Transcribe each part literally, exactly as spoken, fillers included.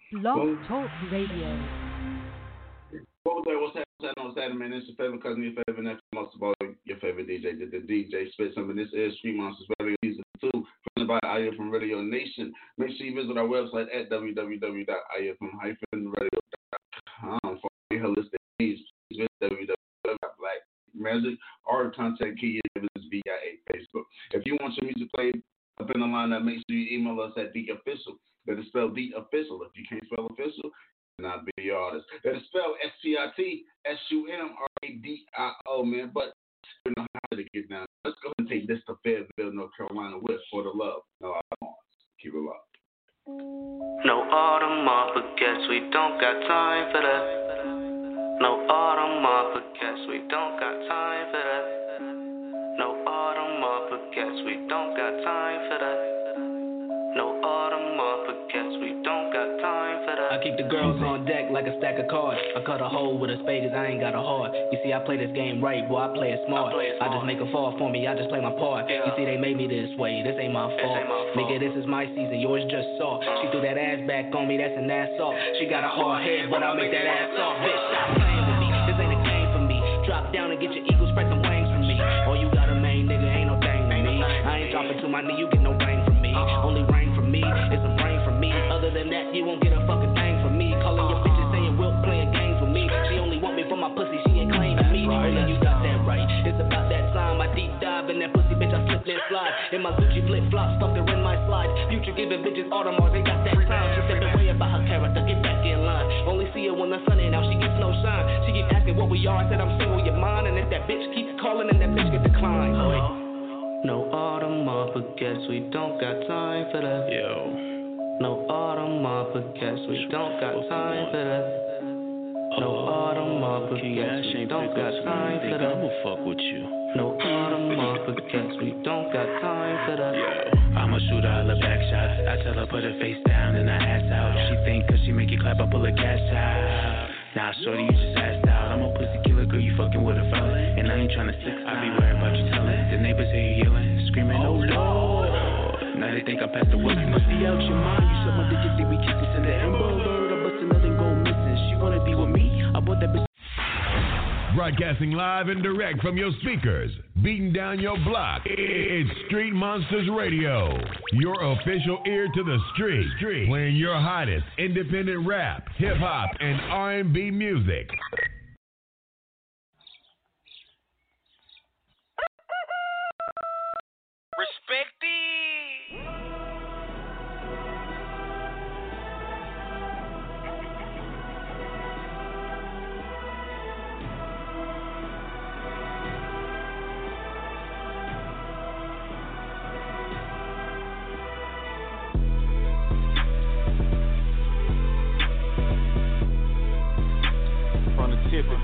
Blog Talk Radio. What was that? What's happening on Saturday, man? It's your favorite cousin, your favorite nephew, most of all, your favorite D J, the, the D J Spit. Something. This is Street Monsters Radio Season two, presented by I F M Radio Nation. Make sure you visit our website at w w w dot i f m radio dot com for your holistic needs. Visit w w w dot black magic or contact Key via Facebook. If you want your music played up in the lineup, make sure you email us at the official. That is spelled the official. If you can't spell official, not be your artist. That is spelled S P I T S U M R A D I O, man. But you know how to get down. Let's go and take this to Fayetteville, North Carolina with For the Love. No autumn. Keep it up. No autumn off, but guess we don't got time for that. No autumn off, but guess we don't got time for that. No autumn off, but guess we don't got time for that. No autumn off, but guess we don't got time for that. I keep the girls on deck like a stack of cards. I cut a hole with a spade cause I ain't got a heart. You see, I play this game right, boy, I play it smart. I, play it smart. I just make a fall for me, I just play my part. Yeah. You see, they made me this way, this ain't my fault. Ain't my fault. Nigga, this is my season, yours just saw. Uh. She threw that ass back on me, that's an assault. She got a hard head, but I'll make that ass off. Bitch, stop playing with me, this ain't a game for me. Drop down and get your eagles, spread some wings for me. Oh, you got a main nigga, ain't no thing to me. I ain't dropping to my knee, you get no rain from me. Only rain from me, it's a brain from me. Other than that, you won't get a fucking thing from me. Calling your bitches saying Wilt playing games with me. She only want me for my pussy, she ain't claiming me. Only you got that right. It's about that time I deep dive in that pussy, bitch. I slip and slide in my Gucci flip flop, stuffed her in my slide. Future giving bitches Audemars, they got that time. She said way about her character, get back in line. Only see her when the sun ain't out, she gets no shine. She keep asking what we are. I said I'm single, your mind, and if that bitch keeps calling, then that bitch get declined. No autumn off, but guess we don't got time for that. Yo. No autumn off, but guess we don't got time for that. No autumn off, but guess we don't got time for that. I'ma fuck with you. No autumn off, but guess we don't got time for that. Yo. I'ma shoot all the back shots. I tell her put her face down and her ass out. She think cause she make you clap, I pull her cash out. Nah, shorty, you just asked out. I'm a pussy killer, girl, you fucking with a fella. And I ain't tryna stick, I be worried about you telling. The neighbors hear you yelling, screaming, oh Lord. Now they think I'm past the work. You must be out your mind. You said my bitch, you see me kissing in the Amber Alert. I bustin' nothing go missing. She wanna be with me. I bought that bitch. Broadcasting live and direct from your speakers, beating down your block. It's Street Monsters Radio, your official ear to the street, street. Playing your hottest independent rap, hip hop, and R and B music. Respect it. From the tip it.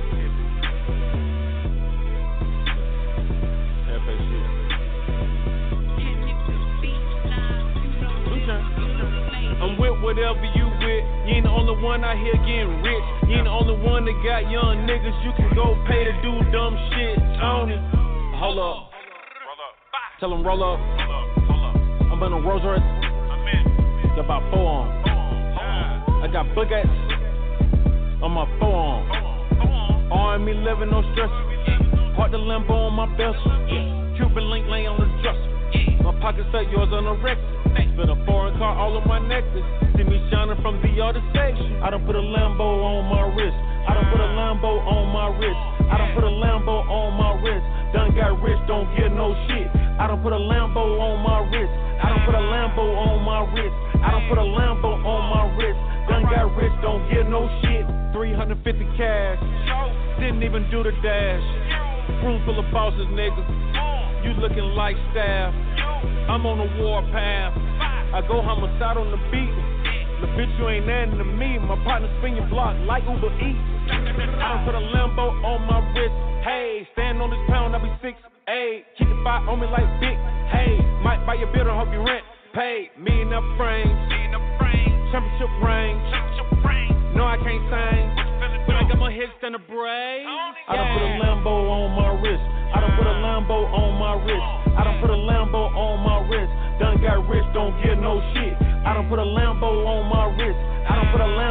I'm with whatever you with. You ain't the only one out here getting rich. You ain't the only one that got young niggas you can go pay to do dumb shit. Tony, hold up. Tell them roll up. I'm in a Rolls Royce. Got about four on. I got buckets on my forearm. R M eleven, no stress. Park the Lambo on my belt. Cuban link lay on the dresser. My pockets like yours on the record. Spent a foreign car all on my necklace. See me shining from the other section. I done put a Lambo on my wrist. I done put a Lambo on my wrist. I done put a Lambo on my wrist. Done got rich, don't get no shit. I done put a Lambo on my wrist. I done put a Lambo on my wrist. I done put a Lambo on my wrist. Done got rich, don't get no shit. three hundred fifty cash. Didn't even do the dash. Room full of bosses, nigga. You looking like staff. I'm on a war path. I go homicide on the beat. The bitch, you ain't nothing to me. My partner spin your block like Uber Eats. I done put a Lambo on my wrist. Hey, stand on this pound, I be six eight. Keep the fight on me like big. Hey, might buy your building, hope you rent. Pay me enough frames. Championship ring. No, I can't sing. But I got more hits than a braid. I done put a Lambo on my wrist. I done put a Lambo on my wrist. I done put a Lambo on my wrist. Done got rich, don't get no shit. I done put a Lambo on my wrist. I done put a Lambo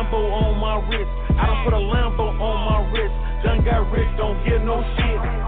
my wrist. I done put a Lambo on my wrist. Done got rich, don't give no shit.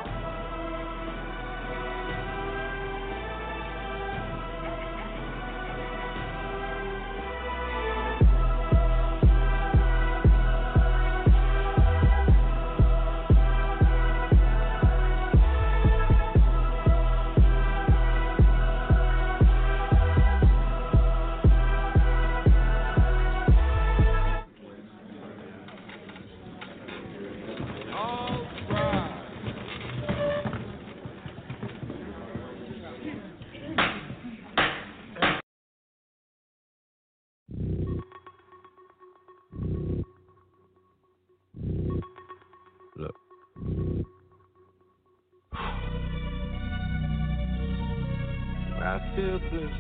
I feel blessed.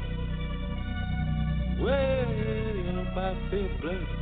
Way up, I feel blessed.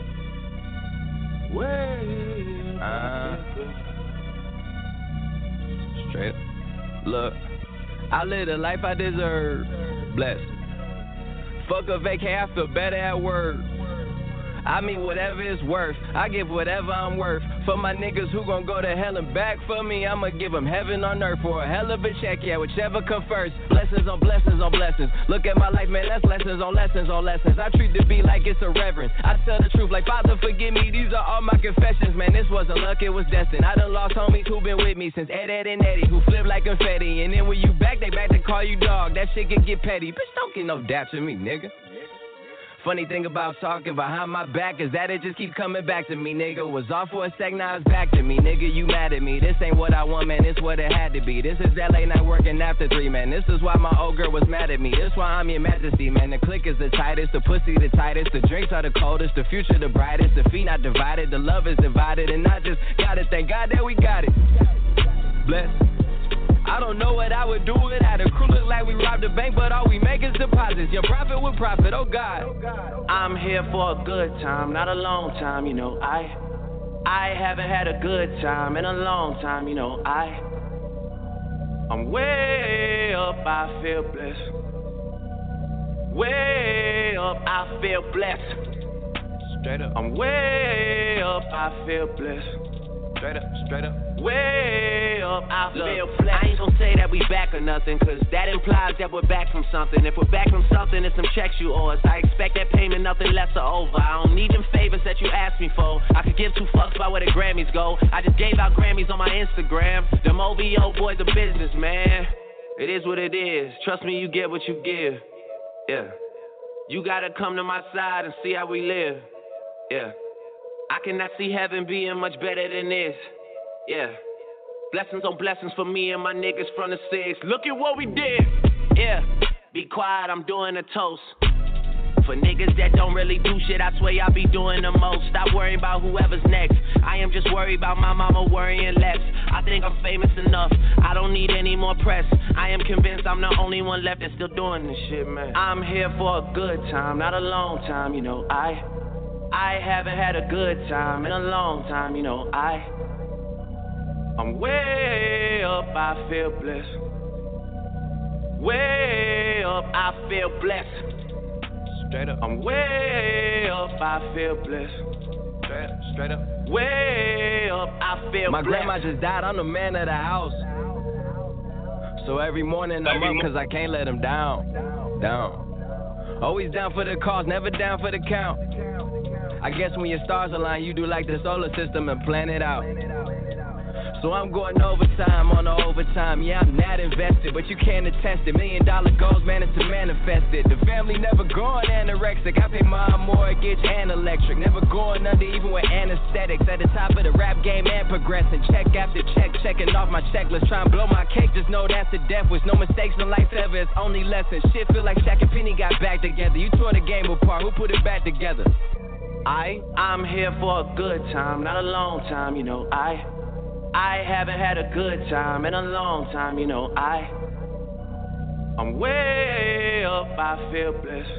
Way up, I feel blessed. Straight up. Look, I live the life I deserve. Blessed. Fuck a vacay, I feel better at work. I mean whatever it's worth, I give whatever I'm worth. For my niggas who gon' go to hell and back for me, I'ma give them heaven on earth for a hell of a check, yeah, whichever come first. Blessings on blessings on blessings. Look at my life, man, that's lessons on lessons on lessons. I treat the beat like it's a reverend. I tell the truth like, Father, forgive me, these are all my confessions. Man, this wasn't luck, it was destined. I done lost homies who been with me since Ed, Ed, and Eddie, who flip like confetti. And then when you back, they back to call you dog. That shit can get petty. Bitch, don't get no dap to me, nigga. Funny thing about talking behind my back is that it just keep coming back to me, nigga. Was off for a sec, now it's back to me, nigga. You mad at me? This ain't what I want, man. This what it had to be. This is that late night working after three, man. This is why my old girl was mad at me. This why I'm your majesty, man. The click is the tightest, the pussy the tightest, the drinks are the coldest, the future the brightest, the feet not divided, the love is divided, and I just gotta thank God that we got it. Bless. I don't know what I would do without a crew. Look like we robbed a bank, but all we make is deposits. Your profit with profit, oh God. I'm here for a good time, not a long time, you know. I I haven't had a good time in a long time, you know. I I'm way up, I feel blessed. Way up, I feel blessed. Straight up. I'm way up, I feel blessed. Straight up, straight up. Way up, I feel flat. I ain't gon' say that we back or nothing, cause that implies that we're back from something. If we're back from something, it's some checks you owe us. I expect that payment, nothing less or over. I don't need them favors that you asked me for. I could give two fucks about where the Grammys go. I just gave out Grammys on my Instagram. Them O V O boys are business, man. It is what it is. Trust me, you get what you give. Yeah. You gotta come to my side and see how we live. Yeah. I cannot see heaven being much better than this. Yeah. Blessings on blessings for me and my niggas from the six. Look at what we did. Yeah. Be quiet, I'm doing a toast. For niggas that don't really do shit, I swear y'all be doing the most. Stop worrying about whoever's next. I am just worried about my mama worrying less. I think I'm famous enough, I don't need any more press. I am convinced I'm the only one left that's still doing this shit, man. I'm here for a good time, not a long time, you know. I I haven't had a good time in a long time, you know. I I'm way up, I feel blessed. Way up, I feel blessed. Straight up. I'm way up, I feel blessed. Straight up, straight up. Way up, I feel My blessed. My grandma just died, I'm the man of the house. So every morning I'm up cause I can't let him down. Down. Always down for the cause, never down for the count. I guess when your stars align, you do like the solar system and plan it out. So I'm going overtime on the overtime. Yeah, I'm not invested, but you can't attest it. Million dollar goals managed to manifest it. The family never going anorexic. I pay my mortgage and electric. Never going under even with anesthetics. At the top of the rap game and progressing. Check after check, checking off my checklist. Try and blow my cake, just know that's the death wish. No mistakes in life ever, it's only lessons. Shit feel like Shaq and Penny got back together. You tore the game apart, who put it back together? I, I'm here for a good time, not a long time, you know. I, I haven't had a good time in a long time, you know. I, I'm way up, I feel blessed.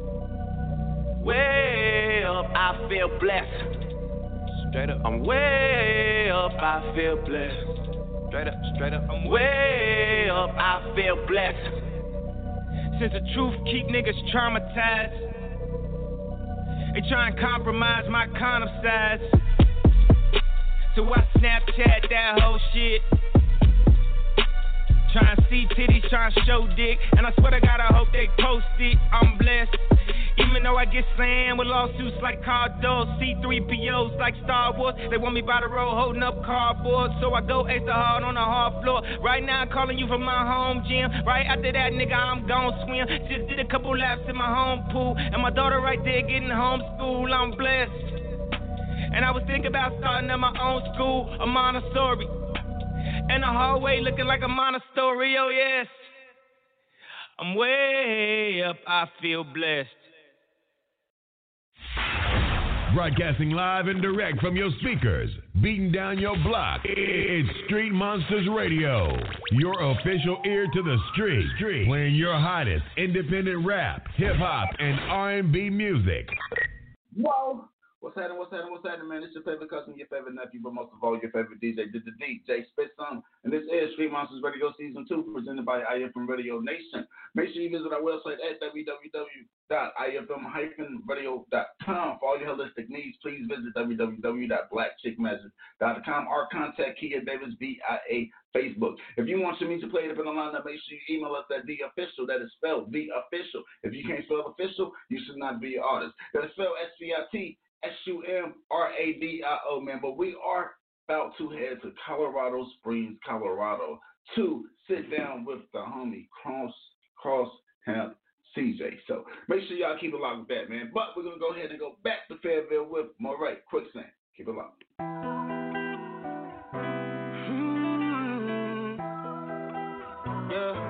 Way up, I feel blessed. Straight up. I'm way up, I feel blessed. Straight up, straight up. I'm way up, I feel blessed. Since the truth keep niggas traumatized, They try and compromise my condom size. So I Snapchat that whole shit. Trying to see titties, trying to show dick. And I swear to God, I hope they post it. I'm blessed. Even though I get slammed with lawsuits like Cardos, C three P Os like Star Wars. They want me by the road holding up cardboard. So I go extra hard on the hard floor. Right now I'm calling you from my home gym. Right after that, nigga, I'm gon' swim. Just did a couple laps in my home pool. And my daughter right there getting homeschooled. I'm blessed. And I was thinking about starting at my own school, a Montessori. And the hallway looking like a Montessori, oh yes. I'm way up, I feel blessed. Broadcasting live and direct from your speakers, beating down your block. It's Street Monsters Radio, your official ear to the street, street. Playing your hottest independent rap, hip-hop, and R and B music. Whoa. What's happening, what's happening, what's happening, man? It's your favorite cousin, your favorite nephew, but most of all, your favorite D J, the D J Spit Some. And this is Street Monsters Radio Season two, presented by I F M Radio Nation. Make sure you visit our website at w w w dot i f m dash radio dot com. For all your holistic needs, please visit w w w dot black chick magic dot com or contact Kia Davis B I A Facebook. If you want your music played up in the lineup, make sure you email us at The Official. That is spelled The Official. If you can't spell official, you should not be an artist. That is spelled S C I T S U M R A D I O, man. But we are about to head to Colorado Springs, Colorado, to sit down with the homie Cross Cross Hemp C J. So make sure y'all keep it locked with that, man. But we're going to go ahead and go back to Fayetteville with Moray Quicksand. Keep it locked. Mm-hmm. Yeah.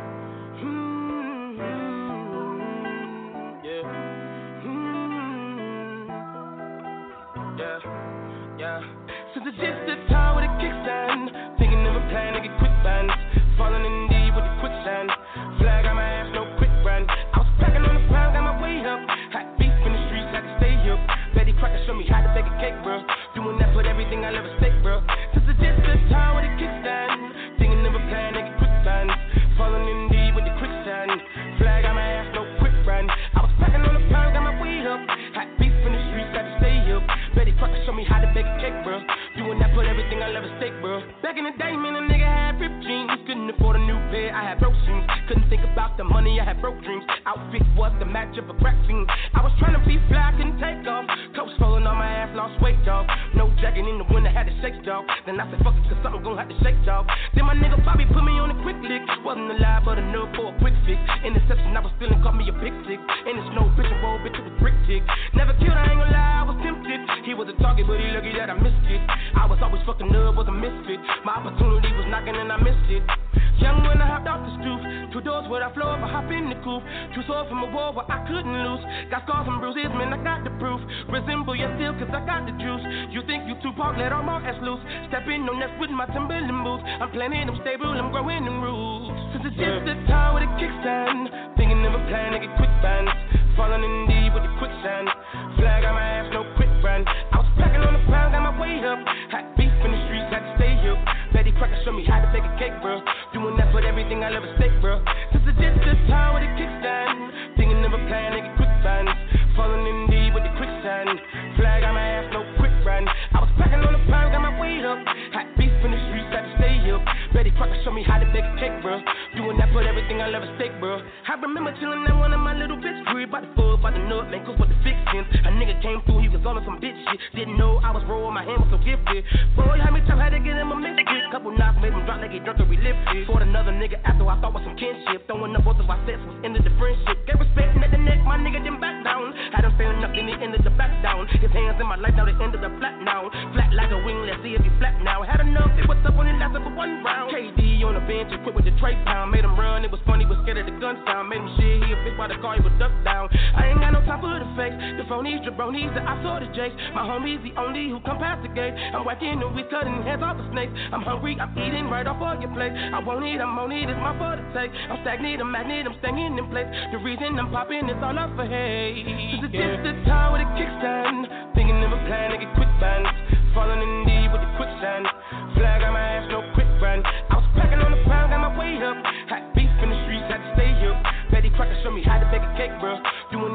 Yeah, yeah. So the just the time with a kickstand, thinking of a plan to get quick bands, falling in deep with the quicksand. Flag on my ass, no quick brand. I was packing on the pound, got my way up. Hot beef in the streets, had to stay up. Betty Crocker showed me how to bake a cake, bro. Doing that, put everything I love at stake, bro. So the just the time with a kickstand, thinking of a plan to get quick bands, falling in deep with the quicksand. Flag on my ass, no quick brand. I was packing on the pound, got my way up. Hot beef in the streets, had to stay up. Betty Crocker showed me how to bake a cake, bro. Doing that, put everything I love at stake, bro. Back in the day, man, a nigga had ripped jeans. Couldn't afford a new pair, I had broke jeans. Couldn't think about the money, I had broke dreams. Outfit was the match of a crack fiend. I was trying to be fly, couldn't take off. Coats falling on my ass, lost weight, dog. No jacket in the winter, had to shake, dog. Then I said, fuck it, cause something gon' have to shake, dog. Then my nigga Bobby put me on a quick lick. Wasn't alive, but enough for a quick fix. Interception, I was feeling, caught me a big six. And it's no bitch and roll, bitch, it was brick tick. Never killed, I ain't gonna lie, I was tempted. He was a target, but he lucky that I missed it. I was always fucking up, was a misfit. My opportunity was knocking and I missed it. Young when I hopped off the stoop, two doors where I floor, I hop in the coupe. Two swords from a war where I couldn't lose. Got scars and bruises, man, I got the proof. Resemble your steel, cause I got the juice. You think you Tupac, let all my ass loose. Step in on that with my Timberland boots. I'm planning, I'm stable, I'm growing in roots. Since it's just the time with a kickstand, thinking of a plan to get quick bands, falling in deep with the quicksand. Flag on my ass, no quick brand. I was packing on the pound, got my way up. Hot beef in the streets, had to stay up. Betty Crocker showed me how to bake a cake, bro. Doing that, put everything I love at stake, bro. Since it's just this time with a kickstand, thinking of a plan to get quick bands, falling in deep with the quicksand. Flag on my ass, no quick brand. I was packing on the pound, got my way up. Hot beef in the streets, had to stay up. Betty Crocker showed me how to bake a cake, bro. Doing that, put everything I love at stake, bro. I remember chilling at one of my little bitch crib, by the foot, by the nut, man, cause what the fixins. A nigga came through, he was on some bitch shit. Didn't know I was rolling, my hand was so gifted. Boy, how many times had to get him a misfit? Couple knocks made him drop like he drunk and we lifted. Fought another nigga after I thought was some kinship. Throwing up both of our sets was ended the friendship. Gave respect at the neck, my nigga didn't back down. Had him feeling up, then he ended the back down. His hands in my life, now they ended up flat now. Flat like a wing, let's see if he flat now. Had enough, it was up when it lasted for one round. K D on the bench, equipped with the tray pound. Made him run, it was funny, was scared of the gun sound. Made him shit, he a bitch by the car, he was ducked down. I ain't got no time for the fakes. The phonies, jabronis, that I saw the jakes. My homie's the only who come past the gate. I'm whacking and we cutting heads off the snakes. I'm hungry, I'm eating right off all your plate. I won't eat, I'm on it, it's my fault to take. I'm stagnant, I'm magnet, I'm staying in place. The reason I'm popping is all up for hate. Since it's just the time with a kickstand, thinking of a plan to get quick bands, falling in deep with the quicksand. Flag on my ass, no quick brand. I was packing on the pound, got my way up. Hot beef in the streets, had to stay up. Betty Crocker showed me how to bake a cake, bro. Doing that, put everything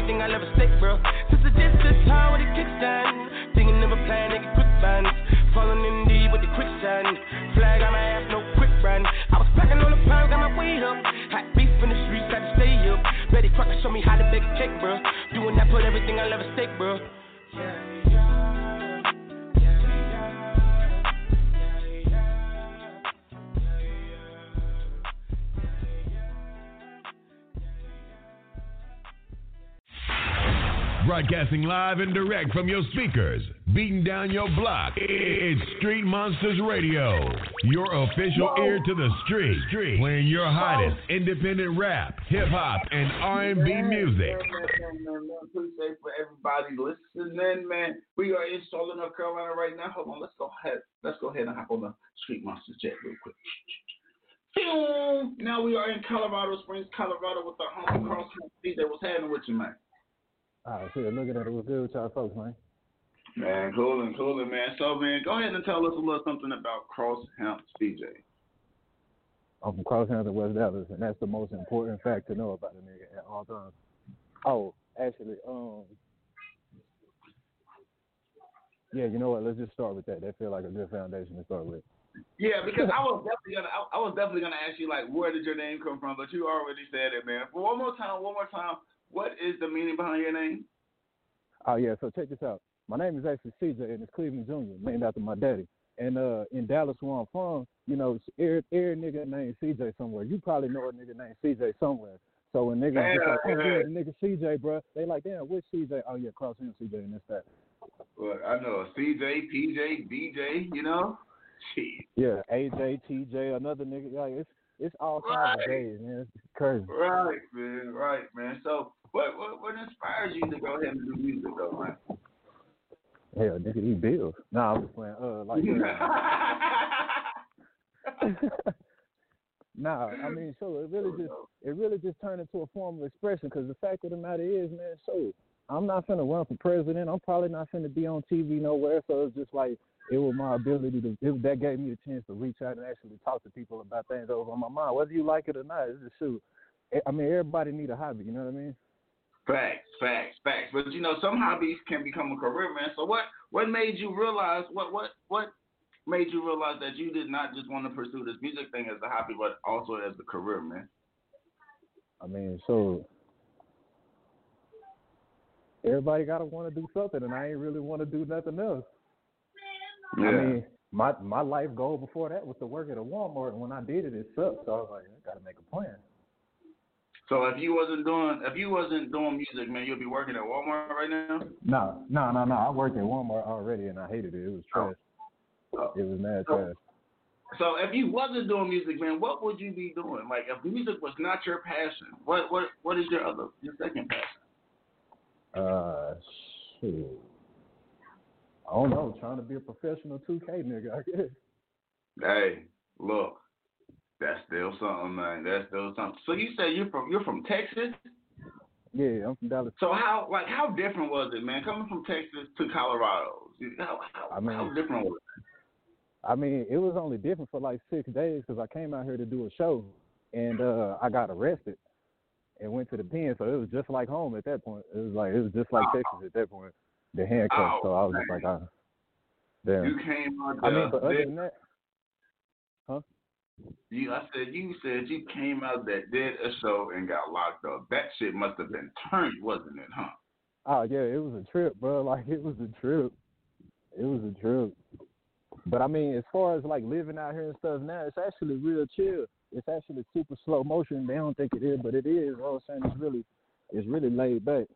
everything I'll ever stake, bro. Since the distance time with the kickstand, thinking of a plan, nigga, quick bands. Falling in deep with the quicksand. Flag on my ass, no quick brand. I was packing on the pound, got my weight up. Hot beef in the streets, had to stay up. Betty Crocker show me how to bake a cake, bro. Doing that, put everything I'll ever stake, bro. Yeah, yeah. Broadcasting live and direct from your speakers, beating down your block. It's Street Monsters Radio, your official Whoa. ear to the street, street, playing your hottest independent rap, hip hop, and R and B music. Man, man, man, man, appreciate for everybody listening, man. We are in Charlotte, North Carolina right now. Hold on, let's go ahead. Let's go ahead and hop on the Street Monsters jet real quick. Now we are in Colorado Springs, Colorado, with the home cross D J. What's happening with you, man? Oh, shit, looking at it was good with y'all folks, man. Man, coolin', coolin', man. So, man, go ahead and tell us a little something about Cross Hemps D J. I'm from Cross Hemps in West Dallas, and that's the most important fact to know about a nigga at all times. Oh, actually, um, yeah, you know what? Let's just start with that. That feel like a good foundation to start with. Yeah, because I was definitely gonna, I, I was definitely gonna ask you, like, where did your name come from? But you already said it, man. For one more time, one more time. What is the meaning behind your name? Oh, yeah, so check this out. My name is actually C J, and it's Cleveland Junior, named after my daddy. And uh, in Dallas, where I'm from, you know, every, every nigga named C J somewhere. You probably know a nigga named C J somewhere. So when niggas yeah, just like, oh, yeah, yeah, the nigga C J, bro, they like, damn, which C J? Oh, yeah, Cross Hemps C J, and that's that. Well, I know C J, P J, D J, you know? Jeez. Yeah, A J, T J, another nigga. Like, it's it's all kinds right. of days, man. It's crazy. Right, man. Right, man. So what, what what inspires you to go ahead and do music, though, man? Hell, nigga, he bills. Nah, I'm just playing. Uh, like, uh, nah, I mean, so it really just it really just turned into a form of expression. Because the fact of the matter is, man, so I'm not finna run for president. I'm probably not finna be on T V nowhere. So it's just like, it was my ability to, it, that gave me the chance to reach out and actually talk to people about things that was on my mind. Whether you like it or not, it's just shoot. I mean, everybody need a hobby, you know what I mean? Facts, facts, facts. But, you know, some hobbies can become a career, man. So what, what made you realize, what, what, what made you realize that you did not just want to pursue this music thing as a hobby, but also as a career, man? I mean, so everybody got to want to do something, and I ain't really want to do nothing else. Yeah. I mean, my my life goal before that was to work at a Walmart, and when I did it, it sucked. So I was like, I gotta make a plan. So if you wasn't doing if you wasn't doing music, man, you'd be working at Walmart right now? No, no, no, no. I worked at Walmart already, and I hated it. It was trash. Oh. It was mad so, trash. So if you wasn't doing music, man, what would you be doing? Like, if music was not your passion, what what what is your other your second passion? Uh, shit. I don't know, trying to be a professional two K nigga, I guess. Hey, look, that's still something, man. That's still something. So you say you're from you're from Texas? Yeah, I'm from Dallas. So how like how different was it, man, coming from Texas to Colorado? How how, I mean, how different was it? I mean, it was only different for like six days because I came out here to do a show, and uh, I got arrested and went to the pen. So it was just like home at that point. It was like it was just like oh. Texas at that point. The handcuffs, oh, so I was just like, ah, damn. You came out there. I mean, but other than that, huh? You, I said, you said you came out there, did a show, and got locked up. That shit must have been turned, wasn't it, huh? Oh, yeah, it was a trip, bro. Like, it was a trip. It was a trip. But, I mean, as far as, like, living out here and stuff now, it's actually real chill. It's actually super slow motion. They don't think it is, but it is. You know what I'm saying? It's really, it's really laid back.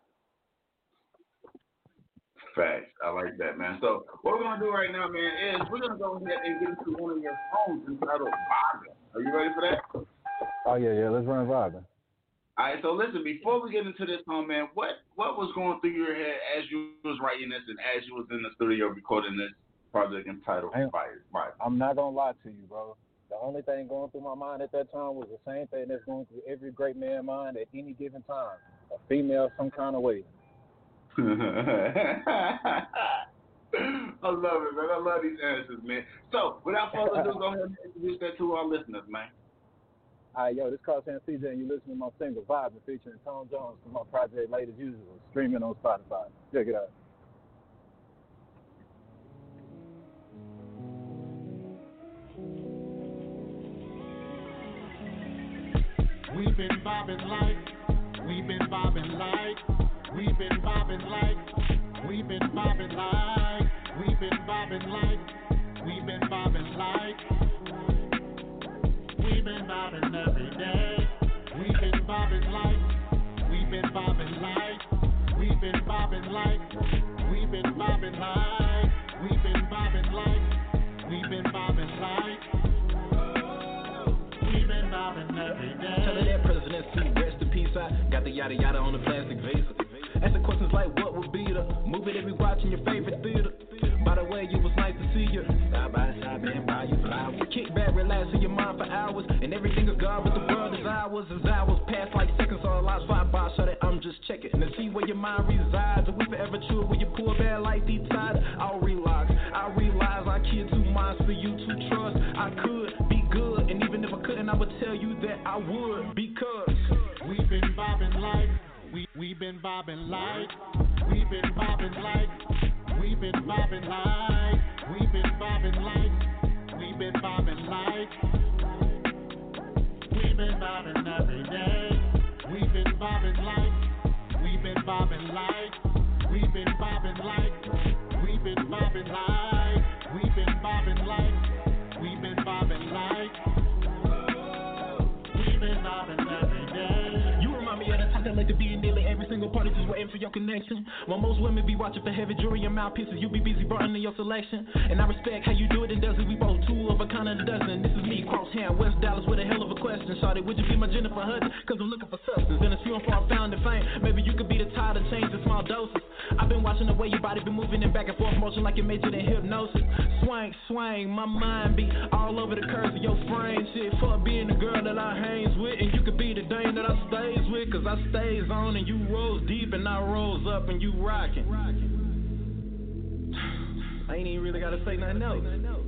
Facts. I like that, man. So what we're going to do right now, man, is we're going to go ahead and get into one of your songs entitled Vibing. Are you ready for that? Oh, yeah, yeah. Let's run Vibing. All right, so listen, before we get into this song, man, what, what was going through your head as you was writing this and as you was in the studio recording this project entitled Vibing? I'm not going to lie to you, bro. The only thing going through my mind at that time was the same thing that's going through every great man's mind at any given time. A female some kind of way. I love it, man. I love these answers, man. So, without further ado, go ahead and introduce that to our listeners, man. All right, yo, this Crosshand C J, and you listen to my single Vibing featuring Tom Jones from my project Late as Usual, streaming on Spotify. Check it out. We've been vibing like, we've been vibing like, we've been vibing like, we've been vibing like, we've been vibing like, we've been vibing like, we've been vibing every day. We've been vibing like, we've been vibing like, we've been vibing like, we've been vibing like, we've been vibing like, we've been vibing like, we've been vibing every day. Tell her that presidency, rest in peace. I got the yada yada on the plastic vase. Asking questions like what would be the movie that we watch in your favorite theater. By the way, it was nice to see you. Side by side, man, by your flowers. Kick back, relax in your mind for hours. And everything is gone, but the world is ours. As hours pass like seconds, all lives fly by. So that I'm just checking and to see where your mind resides. Are we forever true when you pull back like these tides? I'll realize, I realize I killed two minds for you to trust. I could be good, and even if I couldn't, I would tell you that I would. Because we've been vibing like, we, we've been vibing like, we've been vibing like. We've been vibing like, we've been vibing like, we've been vibing like, we've been vibing every day. We've been vibing like, we've been vibing like, we've been vibing like, we've been vibing like, we've been vibing like, we've been vibing like, we've been vibing every day. You remind me of the type that like to be in nearly every single party, just waiting for your connection. While most women be watching for heavy jewelry and mouthpieces, you be busy broadening your selection. And I respect how you do it and does it. We both two of a kind of a dozen. This is me, Crosshand, West Dallas, with a hell of a question. Shawty, would you be my Jennifer Hudson? Cause I'm looking for substance. And it's few and far found in fame. Maybe you could be the tide of change in small doses. I've been watching the way your body been moving in back and forth motion like it made you in hypnosis. Swing, swing, my mind be all over the curves of your frame. Shit, fuck being the girl that I hangs with. And you could be the dame that I stays with. Cause I stays on and you rose deep and I rose up and you rockin'. I ain't even really gotta say nothing else.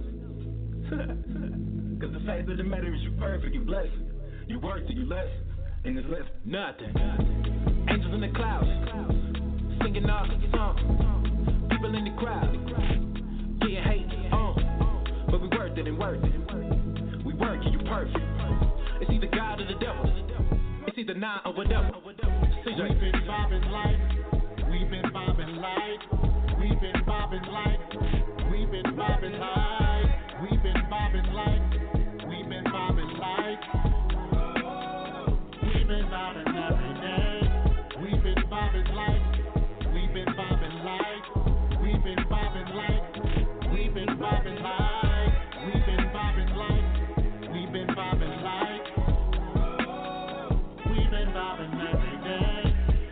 Cause the fact of the matter is you perfect, you blessed. You work till you less, and it's less nothing. Angels in the clouds, singing our song. People in the crowd, getting hate on. But we worth it and worth it. We work and you perfect. It's either God or the devil. It's either nine or whatever. We've been vibing like, we've been vibing like, we've been vibing like, we've been vibing like, we've been vibing like, we've been vibing like, we've been vibing every day. We've been vibing like, we've been vibing like, we've been vibing like, we've been vibing like, we've been vibing like, we've been vibing like, we've been vibing every day.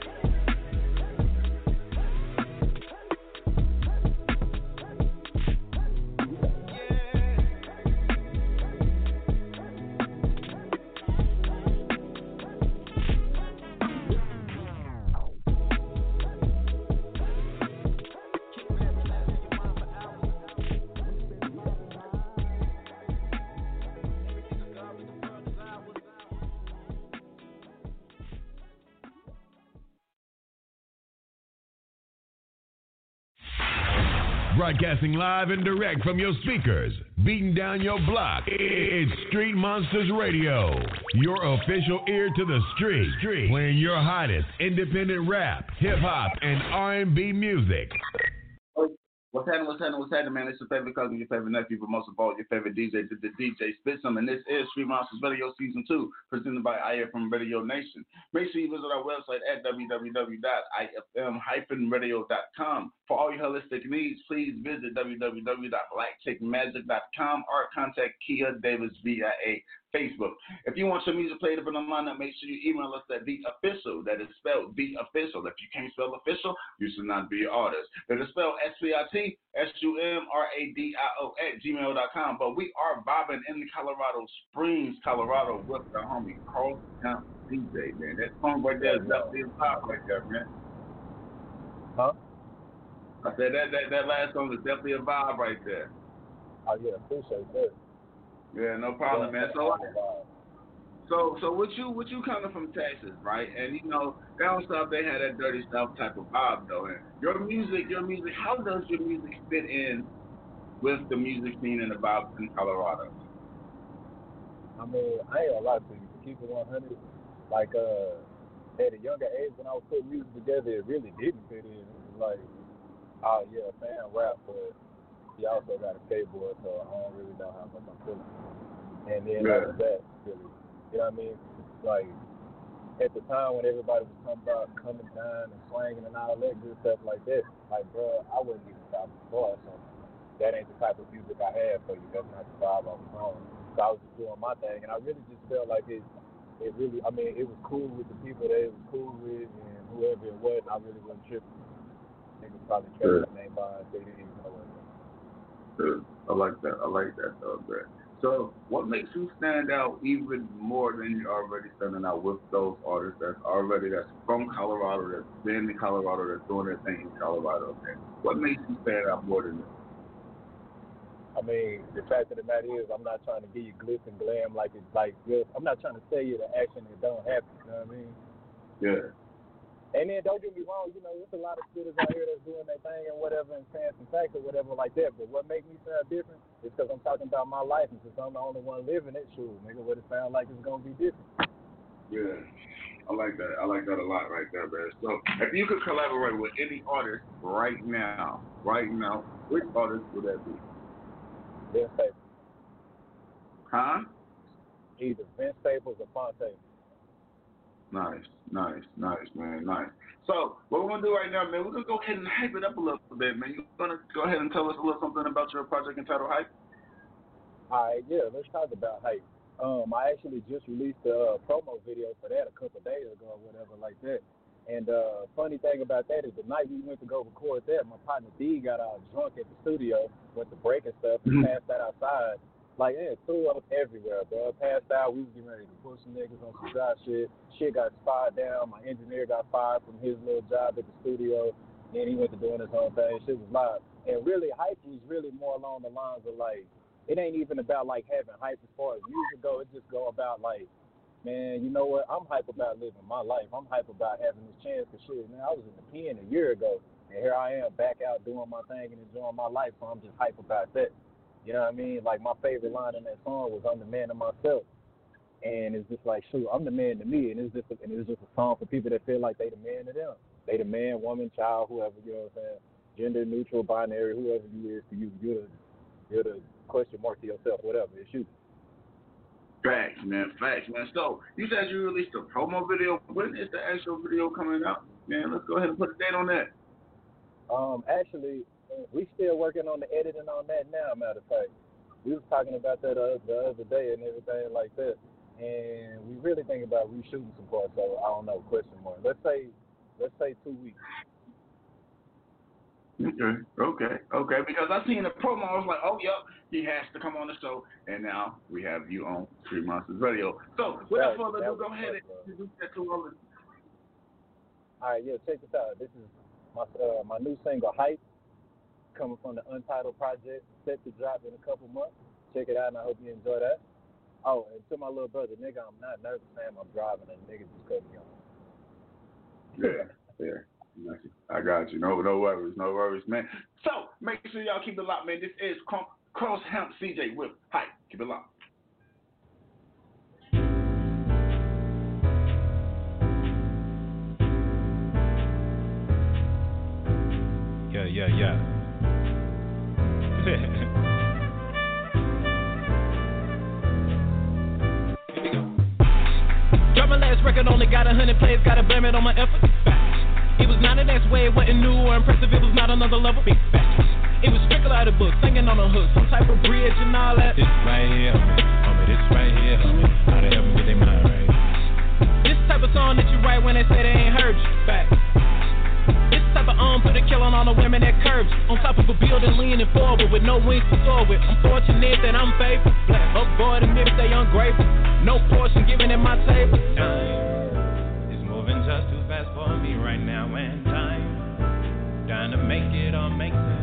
Broadcasting live and direct from your speakers, beating down your block. It's Street Monsters Radio, your official ear to the street, street. Playing your hottest independent rap, hip hop, and R and B music. What's happening, what's happening, what's happening, man? It's your favorite cousin, your favorite nephew, but most of all, your favorite D J, the, the D J Spitsum, and this is Street Monsters Radio Season two, presented by I F M Radio Nation. Make sure you visit our website at w w w dot i f m radio dot com. For all your holistic needs, please visit w w w dot black chick magic dot com or contact Kia Davis via a Facebook. If you want your music played up in the lineup, make sure you email us at The Official. That is spelled The Official. If you can't spell official, you should not be an artist. That is spelled S P I T S U M R A D I O at gmail dot com. But we are vibing in Colorado Springs, Colorado with the homie Carl Count D J, man. That song right there is definitely a vibe right there, man. Huh? I said that, that, that last song is definitely a vibe right there. Oh, yeah, appreciate that. Yeah, no problem, yeah, man. So, So, so with you, with you coming from Texas, right? And you know, down south they had that dirty south type of vibe, though. And your music, your music, how does your music fit in with the music scene and the vibe in Colorado? I mean, I ain't gonna lie to you. To keep it one hundred, like uh, at a younger age when I was putting music together, it really didn't fit in. It was like, oh yeah, fan rap, but he also got a skateboard, so I don't really know how much I'm feeling. And then yeah. after that, really, you know what I mean? Like at the time when everybody was talking about coming down and swinging and all that good stuff like that, like bro, I wasn't even stopping before, so that ain't the type of music I had for you. That's not the vibe I was on. So I was just doing my thing, and I really just felt like it. It really, I mean, it was cool with the people that it was cool with, and whoever it was, I really wasn't tripping. Niggas probably kept my name by and they didn't even know what it was. Good. I like that. I like that, though, Brett. So, what makes you stand out even more than you're already standing out with those artists that's already that's from Colorado, that's been in Colorado, that's doing their thing in Colorado? Okay? What makes you stand out more than this? I mean, the fact of the matter is, I'm not trying to give you glitz and glam like it's like this. I'm not trying to tell you the action that don't happen. You know what I mean? Yeah. And then don't get me wrong, you know, there's a lot of students out here that's doing their thing and whatever and saying some facts or whatever like that. But what makes me sound different is because I'm talking about my life and since I'm the only one living it, sure, nigga, what it sound like it's gonna be different. Yeah. I like that. I like that a lot right there, man. So if you could collaborate with any artist right now, right now, which artist would that be? Vince Staples. Huh? Either Vince Staples or Fonte. Nice, nice, nice, man, nice. So what we're gonna do right now, man, we're gonna go ahead and hype it up a little bit, man. You gonna go ahead and tell us a little something about your project entitled Hype? All right, yeah, let's talk about Hype. Um, I actually just released a uh, promo video for that a couple of days ago or whatever like that. And uh, funny thing about that is the night we went to go record that, my partner D got all drunk at the studio, went to break and stuff, and passed out outside. Like, yeah, threw up everywhere, bro. Passed out, we was getting ready to push some niggas on some dry shit. Shit got spied down. My engineer got fired from his little job at the studio. Then he went to doing his own thing. Shit was live. And really, Hype was really more along the lines of, like, it ain't even about, like, having hype as far as music go. It just go about, like, man, you know what? I'm hype about living my life. I'm hype about having this chance for shit. Man, I was in the pen a year ago, and here I am back out doing my thing and enjoying my life, so I'm just hype about that. You know what I mean? Like, my favorite line in that song was, I'm the man of myself. And it's just like, shoot, I'm the man to me, and it's just a, and it's just a song for people that feel like they the man to them. They the man, woman, child, whoever, you know what I'm saying? Gender neutral, binary, whoever you is to you. You're the, you're the question mark to yourself, whatever. It's you. Facts, man, facts, man. So, you said you released a promo video. When is the actual video coming out? Man, let's go ahead and put a date on that. Um, actually, we still working on the editing on that now, matter of fact. We was talking about that uh, the other day and everything like that. And we really think about reshooting some parts, so I don't know, question mark. Let's say, let's say two weeks. Okay, okay, okay. Because I seen the promo, I was like, oh, yep, he has to come on the show. And now we have you on Street Monsters Radio. So, without further ado, go ahead and introduce that to all of us. All right, yeah, check this out. This is my uh, my new single, Hype, coming from the Untitled Project, set to drop in a couple months. Check it out, and I hope you enjoy that. Oh, and to my little brother, nigga, I'm not nervous, Sam. I'm driving, and nigga just cut me off. Yeah, yeah. I got you. No, no worries, no worries, man. So make sure y'all keep it locked, man. This is Cross Hemp C J with Hype. Keep it locked. Yeah, yeah, yeah. Drop my last record, only got a hundred plays, gotta blame it on my effort. It was not in that way, it wasn't new or impressive, it was not another level. Big facts. It was strictly out of the book, singing on a hook, some type of bridge and all that. This right here, homie, homie, this right here, homie. How they help me get their mind right? This type of song that you write when they say they ain't heard you. Facts. This type of um put a kill on all the women that curbs you. On top of a building leaning forward with no wings to soar with. I'm fortunate that I'm faithful. Black up boy, them niggas they ungrateful. No portion given at my table. Time is moving just too fast for me right now, and time trying to make it all make sense.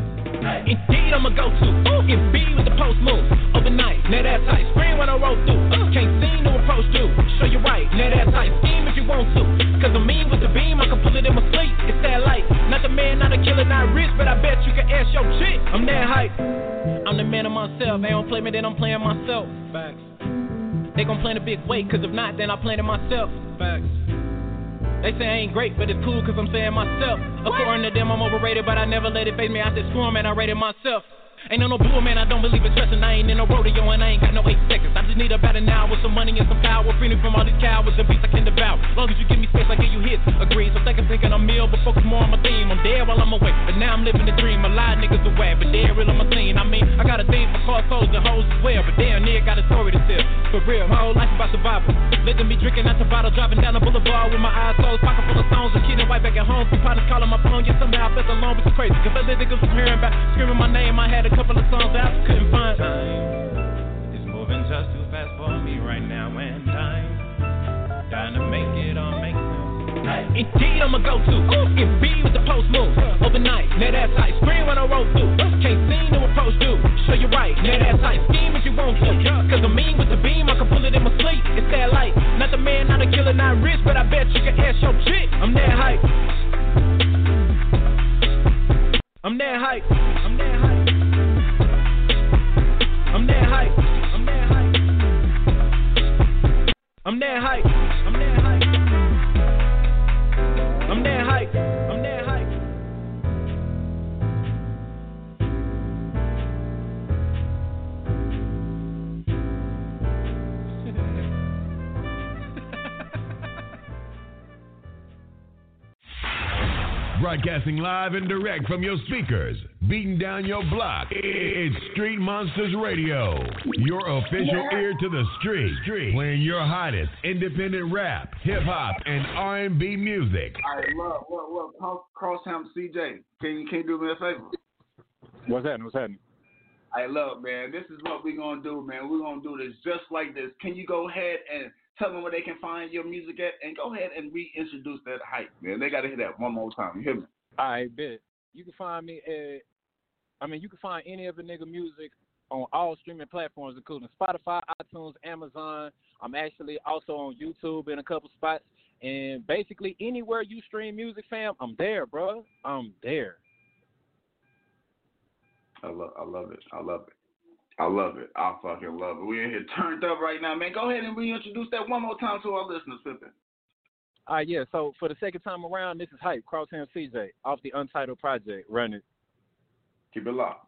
Indeed, I'm a go-to. Get B with the post move. Overnight, net ass tight. Screen when I roll through. Can't see no approach through. Show you right, net ass tight. Scheme if you want to. Cause I'm mean with the beam, I can pull it in my sleep. It's that light. Not the man, not a killer, not rich, but I bet you can ask your chick. I'm that hype. I'm the man of myself. They don't play me, then I'm playing myself. Facts. They gon' plan a big weight, cause if not, then I plan it myself. Facts. They say I ain't great, but it's cool cause I'm saying myself. According to them, I'm overrated, but I never let it face me. I said screw 'em and I rated myself. Ain't no no bull, man, I don't believe in stressing. I ain't in no rodeo and I ain't got no eight seconds. I just need about an hour with some money and some power. Freedom from all these cowards and beats I can devour. Long as you give me space, I give you hits. Agreed, so think I'm thinking I'm meal, but focus more on my theme. I'm dead while I'm away, but now I'm living the dream. A lot of niggas away, but they're real on my scene. I mean, I got a thing for cars, souls, and hoes as well. But damn, nigga got a story to tell. For real, my whole life about survival. Let them be drinking out the bottle, driving down the boulevard with my eyes closed, pocket full of stones, and kidding right back at home. Two partners calling my phone, yeah, somehow I felt alone, but it's crazy. Cause other niggas was hearing about screaming my name. I had a couple of songs out. Couldn't find time. It's moving just too fast for me right now, and time trying to make it all make sense. Indeed, I'm a go-to. Get B with the post move. Overnight, net ass tight. Screen when I roll through. Can't see no approach through. Show you right, net ass tight. Scheme if you want to. Cause I'm mean with the beam, I can pull it in my sleep. It's that light. Not the man, not a killer, not rich, but I bet you can ask your chick. I'm that hype. I'm that hype. I'm that hype. I'm that hype. I'm that hype. I'm that hype. I'm that hype. I'm that hype. I'm that hype. Broadcasting live and direct from your speakers, beating down your block. It's Street Monsters Radio, your official ear to the street, street, playing your hottest independent rap, hip hop, and R and B music. All right, look, look, look, Crosstown C J, can you can you do me a favor? What's happening? What's happening? All right, look, man, this is what we're gonna do, man. We're gonna do this just like this. Can you go ahead and tell them where they can find your music at, and go ahead and reintroduce that hype, man. They gotta hear that one more time. You hear me? All right, bet. You can find me at, I mean, you can find any of the nigga music on all streaming platforms, including Spotify, iTunes, Amazon. I'm actually also on YouTube in a couple spots. And basically anywhere you stream music, fam, I'm there, bro. I'm there. I love, I love it. I love it. I love it. I fucking love it. We in here turned up right now, man. Go ahead and reintroduce that one more time to our listeners, Pippin. All right, yeah. So for the second time around, this is Hype, Crosstown C J, off the Untitled Project. Run it. Keep it locked.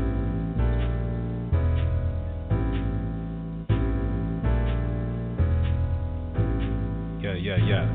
Yeah, yeah, yeah.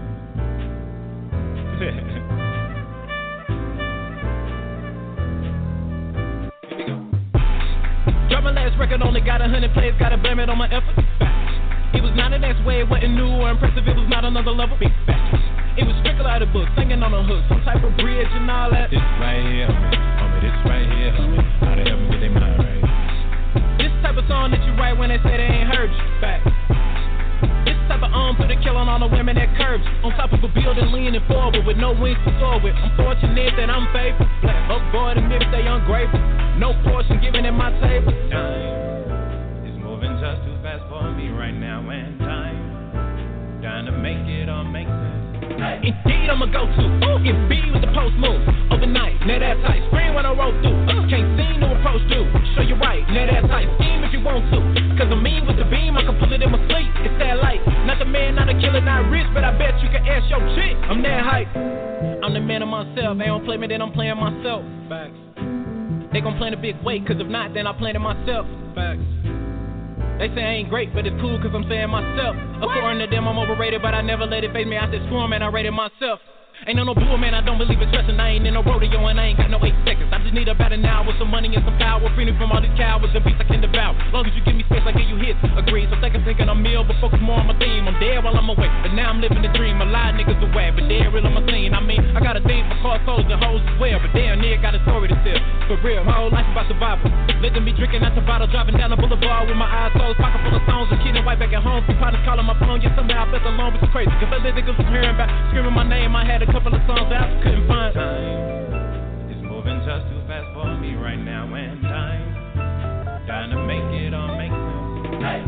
Drop my last record, only got a hundred plays, gotta blame it on my effort. It was not in that way, it wasn't new or impressive, it was not another level. Big facts. It was strictly out of book, singing on a hook, some type of bridge and all that. This right here, homie, homie, this right here, homie, how to help them get their mind right. This type of song that you write when they say they ain't heard you. Facts. This type of um put a kill on all the women that curves you. On top of a building leaning forward with no wings to soar with. I'm fortunate that I'm faithful. Black fuck boy, them niggas they ungrateful. No portion given at my table. Time is moving just too fast for me right now, and time trying to make it all make sense. Indeed, I'm a go-to. Get B with the post move. Overnight, net ass tight. Screen when I roll through. Can't see no approach through. Show you right, net ass tight. Scheme if you want to. Cause I'm mean with the beam, I can pull it in my sleep. It's that light. Not the man, not a killer, not rich, but I bet you can ask your chick. I'm that hype. I'm the man of myself. They don't play me, then I'm playing myself. Facts. They gon' plan a big weight, cause if not, then I plan it myself. Facts. They say I ain't great, but it's cool cause I'm saying myself. According to them, I'm overrated, but I never let it face me. I said screw 'em and I rated myself. Ain't no no bull, man, I don't believe in stressing. I ain't in no rodeo and I ain't got no eight seconds. I just need about an hour with some money and some power. Freedom from all these cowards and beats I can devour. Long as you give me space, I give you hits. Agreed, so think I'm thinking I'm meal, but focus more on my theme. I'm dead while I'm away, but now I'm living the dream. A lot of niggas away, but they're real on my scene. I mean, I got a thing for cars, souls, and hoes as well. But damn, nigga got a story to tell. For real, my whole life about survival. Let them be drinking out the bottle, driving down the boulevard with my eyes closed, pocket full of stones, and kidding right back at home. Two partners calling my phone, yeah, somehow I felt alone, which is crazy. Cause other niggas was hearing about screaming my name. I had a couple of songs out. Couldn't find time. It's moving just too fast for me right now,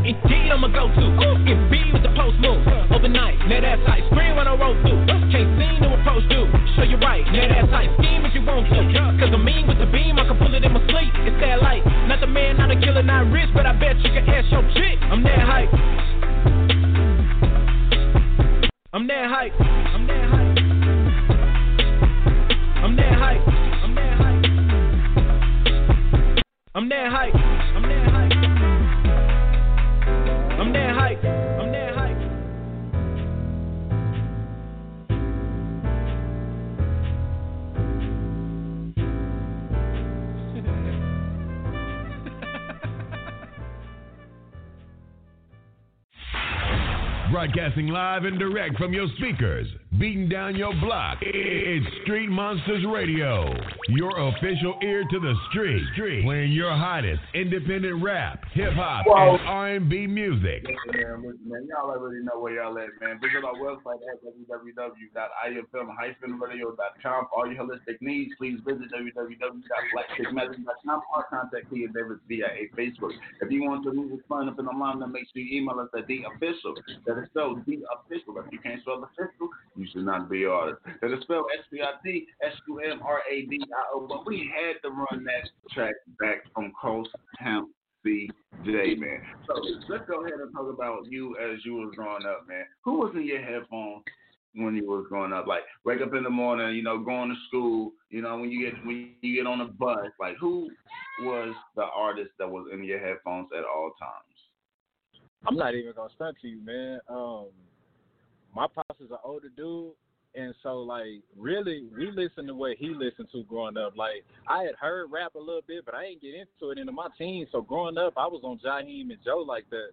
Indeed, I'm a go-to. Get B with the post move. Overnight, net ass tight. Scream when I roll through. Can't see no approach, dude. Show you right, net ass tight. Scheme if you want to. Cause I'm mean with the beam, I can pull it in my sleep. It's that light. Not the man, not a killer, not rich, but I bet you can ask your chick. I'm that hype. I'm that hype. I'm that hype. I'm that hype. I'm that hype. I'm that hype. I'm that hype. I'm that hype. I'm that hype. Broadcasting live and direct from your speakers, beating down your block. It's Street Monsters Radio, your official ear to the street, street. Playing your hottest independent rap, hip hop, and R and B music. Man, listen, man, y'all already know where y'all at, man. Visit our website at w w w dot i f m dash radio dot com for all your holistic needs. Please visit w w w dot black chick magazine dot com or contact Tia Davis via a Facebook. If you want to move sign up in the line, then make sure you email us at the official. That is spelled the official. If you can't spell official, you should not be artist. That is spelled S P I D S U M R A D I O. But we had to run that track back from Cross Hemp C J, man. So let's go ahead and talk about you as you was growing up, man. Who was in your headphones when you was growing up? Like wake up in the morning, you know, going to school, you know, when you get when you get on a bus, like who was the artist that was in your headphones at all times? I'm not even gonna stunt to you, man. Um, my pops is an older dude, and so like really, we listened to what he listened to growing up. Like I had heard rap a little bit, but I didn't get into it into my teens. So growing up, I was on Jaheim and Joe like that.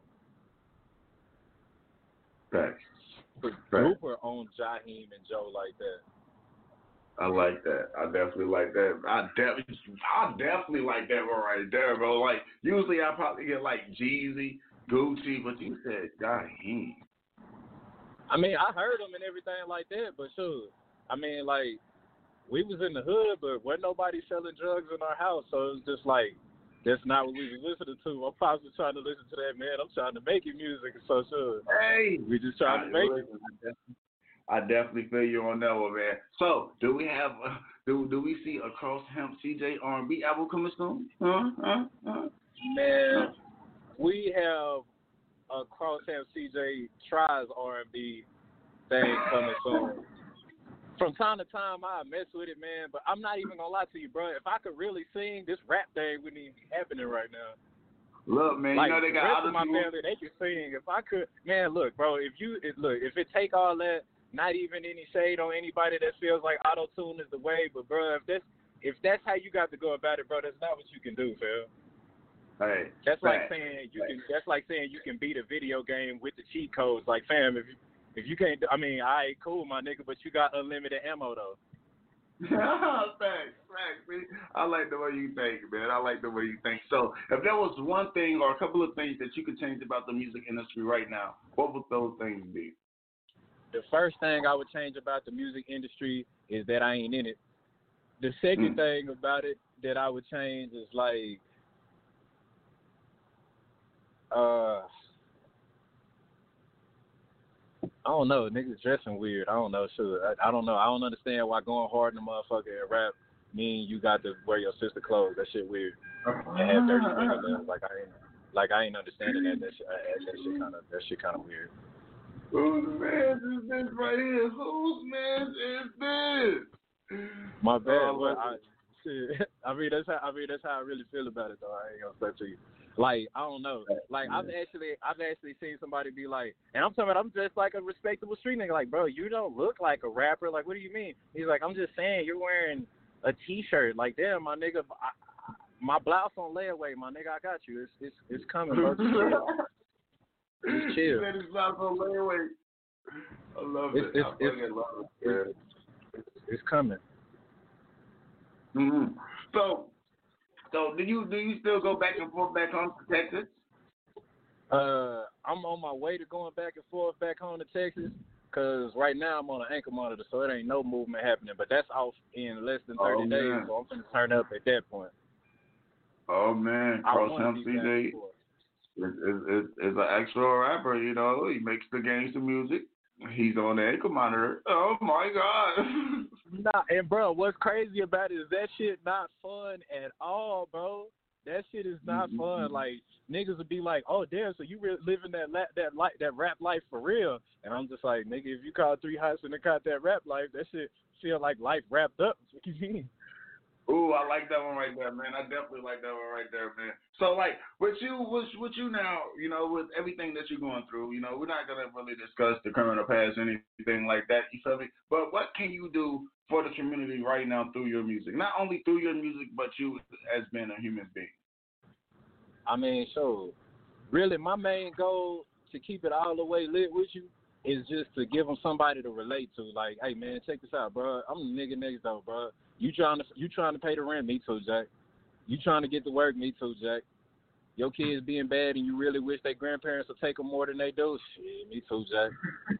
Thanks. Super on Jaheim and Joe like that. I like that. I definitely like that. I definitely, I definitely like that one right there, bro. Like usually I probably get like Jeezy, Gucci, but you said Jaheim. I mean, I heard them and everything like that, but sure. I mean, like, we was in the hood, but wasn't nobody selling drugs in our house, so it was just like, that's not what we was listening to. My pops was trying to listen to that, man. I'm trying to make it music, so sure. Hey! We just trying to make it. I definitely feel you on that one, man. So, do we have, uh, do do we see a Cross Hemp C J R and B album coming soon? Huh? Huh? Huh? Man, we have a Cross Hemp C J tries R and B thing coming soon. From time to time, I mess with it, man, but I'm not even gonna lie to you, bro. If I could really sing, this rap thing wouldn't even be happening right now. Look, man, like, you know they got the rest other of my people. family, they can sing. If I could, man, look, bro, if you it, look, if it take all that, not even any shade on anybody that feels like auto tune is the way, but bro, if that's if that's how you got to go about it, bro, that's not what you can do, fam. Hey, that's right. like saying you can. That's like saying you can beat a video game with the cheat codes. Like, fam, if you, if you can't, I mean, all right, cool, my nigga, but you got unlimited ammo though. Thanks, thanks. See, I like the way you think, man. I like the way you think. So, if there was one thing or a couple of things that you could change about the music industry right now, what would those things be? The first thing I would change about the music industry is that I ain't in it. The second mm. thing about it that I would change is like, uh, I don't know, niggas dressing weird. I don't know, sure. I, I don't know. I don't understand why going hard in the motherfucker and rap mean you got to wear your sister clothes. That shit weird. And have dirty fingernails. Like I ain't, like I ain't understanding that. That shit, that shit kind of, that shit kind of weird. Whose man is this right here? Whose man is this? My bad. Oh, but I, shit, I mean that's how I mean that's how I really feel about it though. I ain't gonna say to you. Like, I don't know. Like I've actually I've actually seen somebody be like, and I'm talking about I'm just like a respectable street nigga, like, bro, you don't look like a rapper. Like, what do you mean? He's like, I'm just saying you're wearing a t shirt. Like, damn, my nigga, I, my blouse on layaway, my nigga, I got you. It's it's it's coming, bro. Just chill. You said his blouse on layaway. I love it's, it. It's, I it's, fucking love it. It's, it's, it's coming. Mm-hmm. So, so do you do you still go back and forth back home to Texas? Uh, I'm on my way to going back and forth back home to Texas, cause right now I'm on an ankle monitor, so it ain't no movement happening. But that's off in less than thirty oh, days, man. so I'm gonna turn up at that point. Oh man, Cross Hemp C J. is, is, is an actual rapper, you know. He makes the gangster music. He's on the ankle monitor. Oh, my God. Nah, and, bro, what's crazy about it is that shit not fun at all, bro. That shit is not mm-hmm. fun. Like, niggas would be like, oh, damn, so you really living that la- that li- that rap life for real? And I'm just like, nigga, if you call three hots and they caught that rap life, that shit feel like life wrapped up. What you mean? Ooh, I like that one right there, man. I definitely like that one right there, man. So, like, with you, with, with you now, you know, with everything that you're going through, you know, we're not going to really discuss the current or past or anything like that, you feel me? But what can you do for the community right now through your music? Not only through your music, but you as being a human being. I mean, so, really, my main goal to keep it all the way lit with you is just to give them somebody to relate to. Like, hey, man, check this out, bro. I'm the nigga next door, bro. You trying to you trying to pay the rent? Me too, Jack. You trying to get to work? Me too, Jack. Your kids being bad and you really wish their grandparents would take them more than they do? Shit, me too, Jack.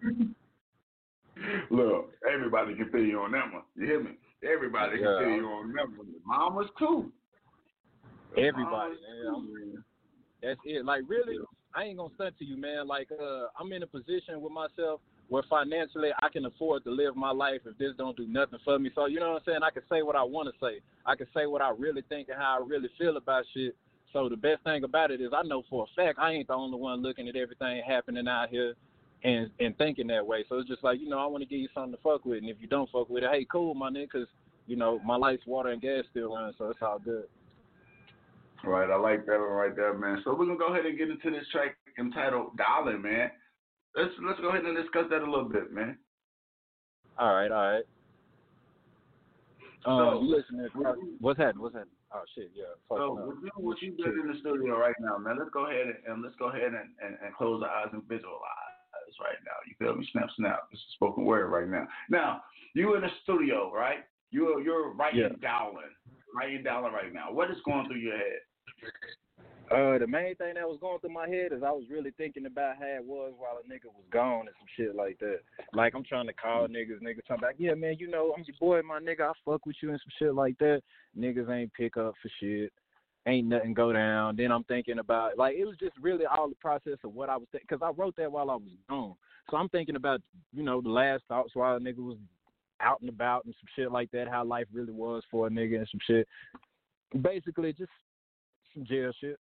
Look, everybody can feel you on that one. You hear me? Everybody can yeah. feel you on that one. Mamas too. Everybody, man. That's it. Like, really, I ain't gonna stunt to you, man. Like, uh, I'm in a position with myself where financially I can afford to live my life if this don't do nothing for me. So, you know what I'm saying? I can say what I want to say. I can say what I really think and how I really feel about shit. So the best thing about it is I know for a fact I ain't the only one looking at everything happening out here and, and thinking that way. So it's just like, you know, I want to give you something to fuck with. And if you don't fuck with it, hey, cool, my nigga, because, you know, my lights, water, and gas still running, so it's all good. Right, I like that one right there, man. So we're going to go ahead and get into this track entitled Darling, man. Let's let's go ahead and discuss that a little bit, man. All right, all right. Um, so, you listening? What's happening? What's happening? Oh shit, yeah. So what you what you did in the studio right now, man? Let's go ahead and, and let's go ahead and, and, and close our eyes and visualize right now. You feel me? Snap, snap. It's a spoken word right now. Now you in the studio, right? You're you're writing yeah. Darling, writing Darling right now. What is going through your head? Uh, the main thing that was going through my head is I was really thinking about how it was while a nigga was gone and some shit like that. Like, I'm trying to call niggas, niggas talking back, yeah, man, you know, I'm your boy, my nigga, I fuck with you and some shit like that. Niggas ain't pick up for shit. Ain't nothing go down. Then I'm thinking about, like, it was just really all the process of what I was thinking, because I wrote that while I was gone. So I'm thinking about, you know, the last thoughts while a nigga was out and about and some shit like that, how life really was for a nigga and some shit. Basically, just some jail shit.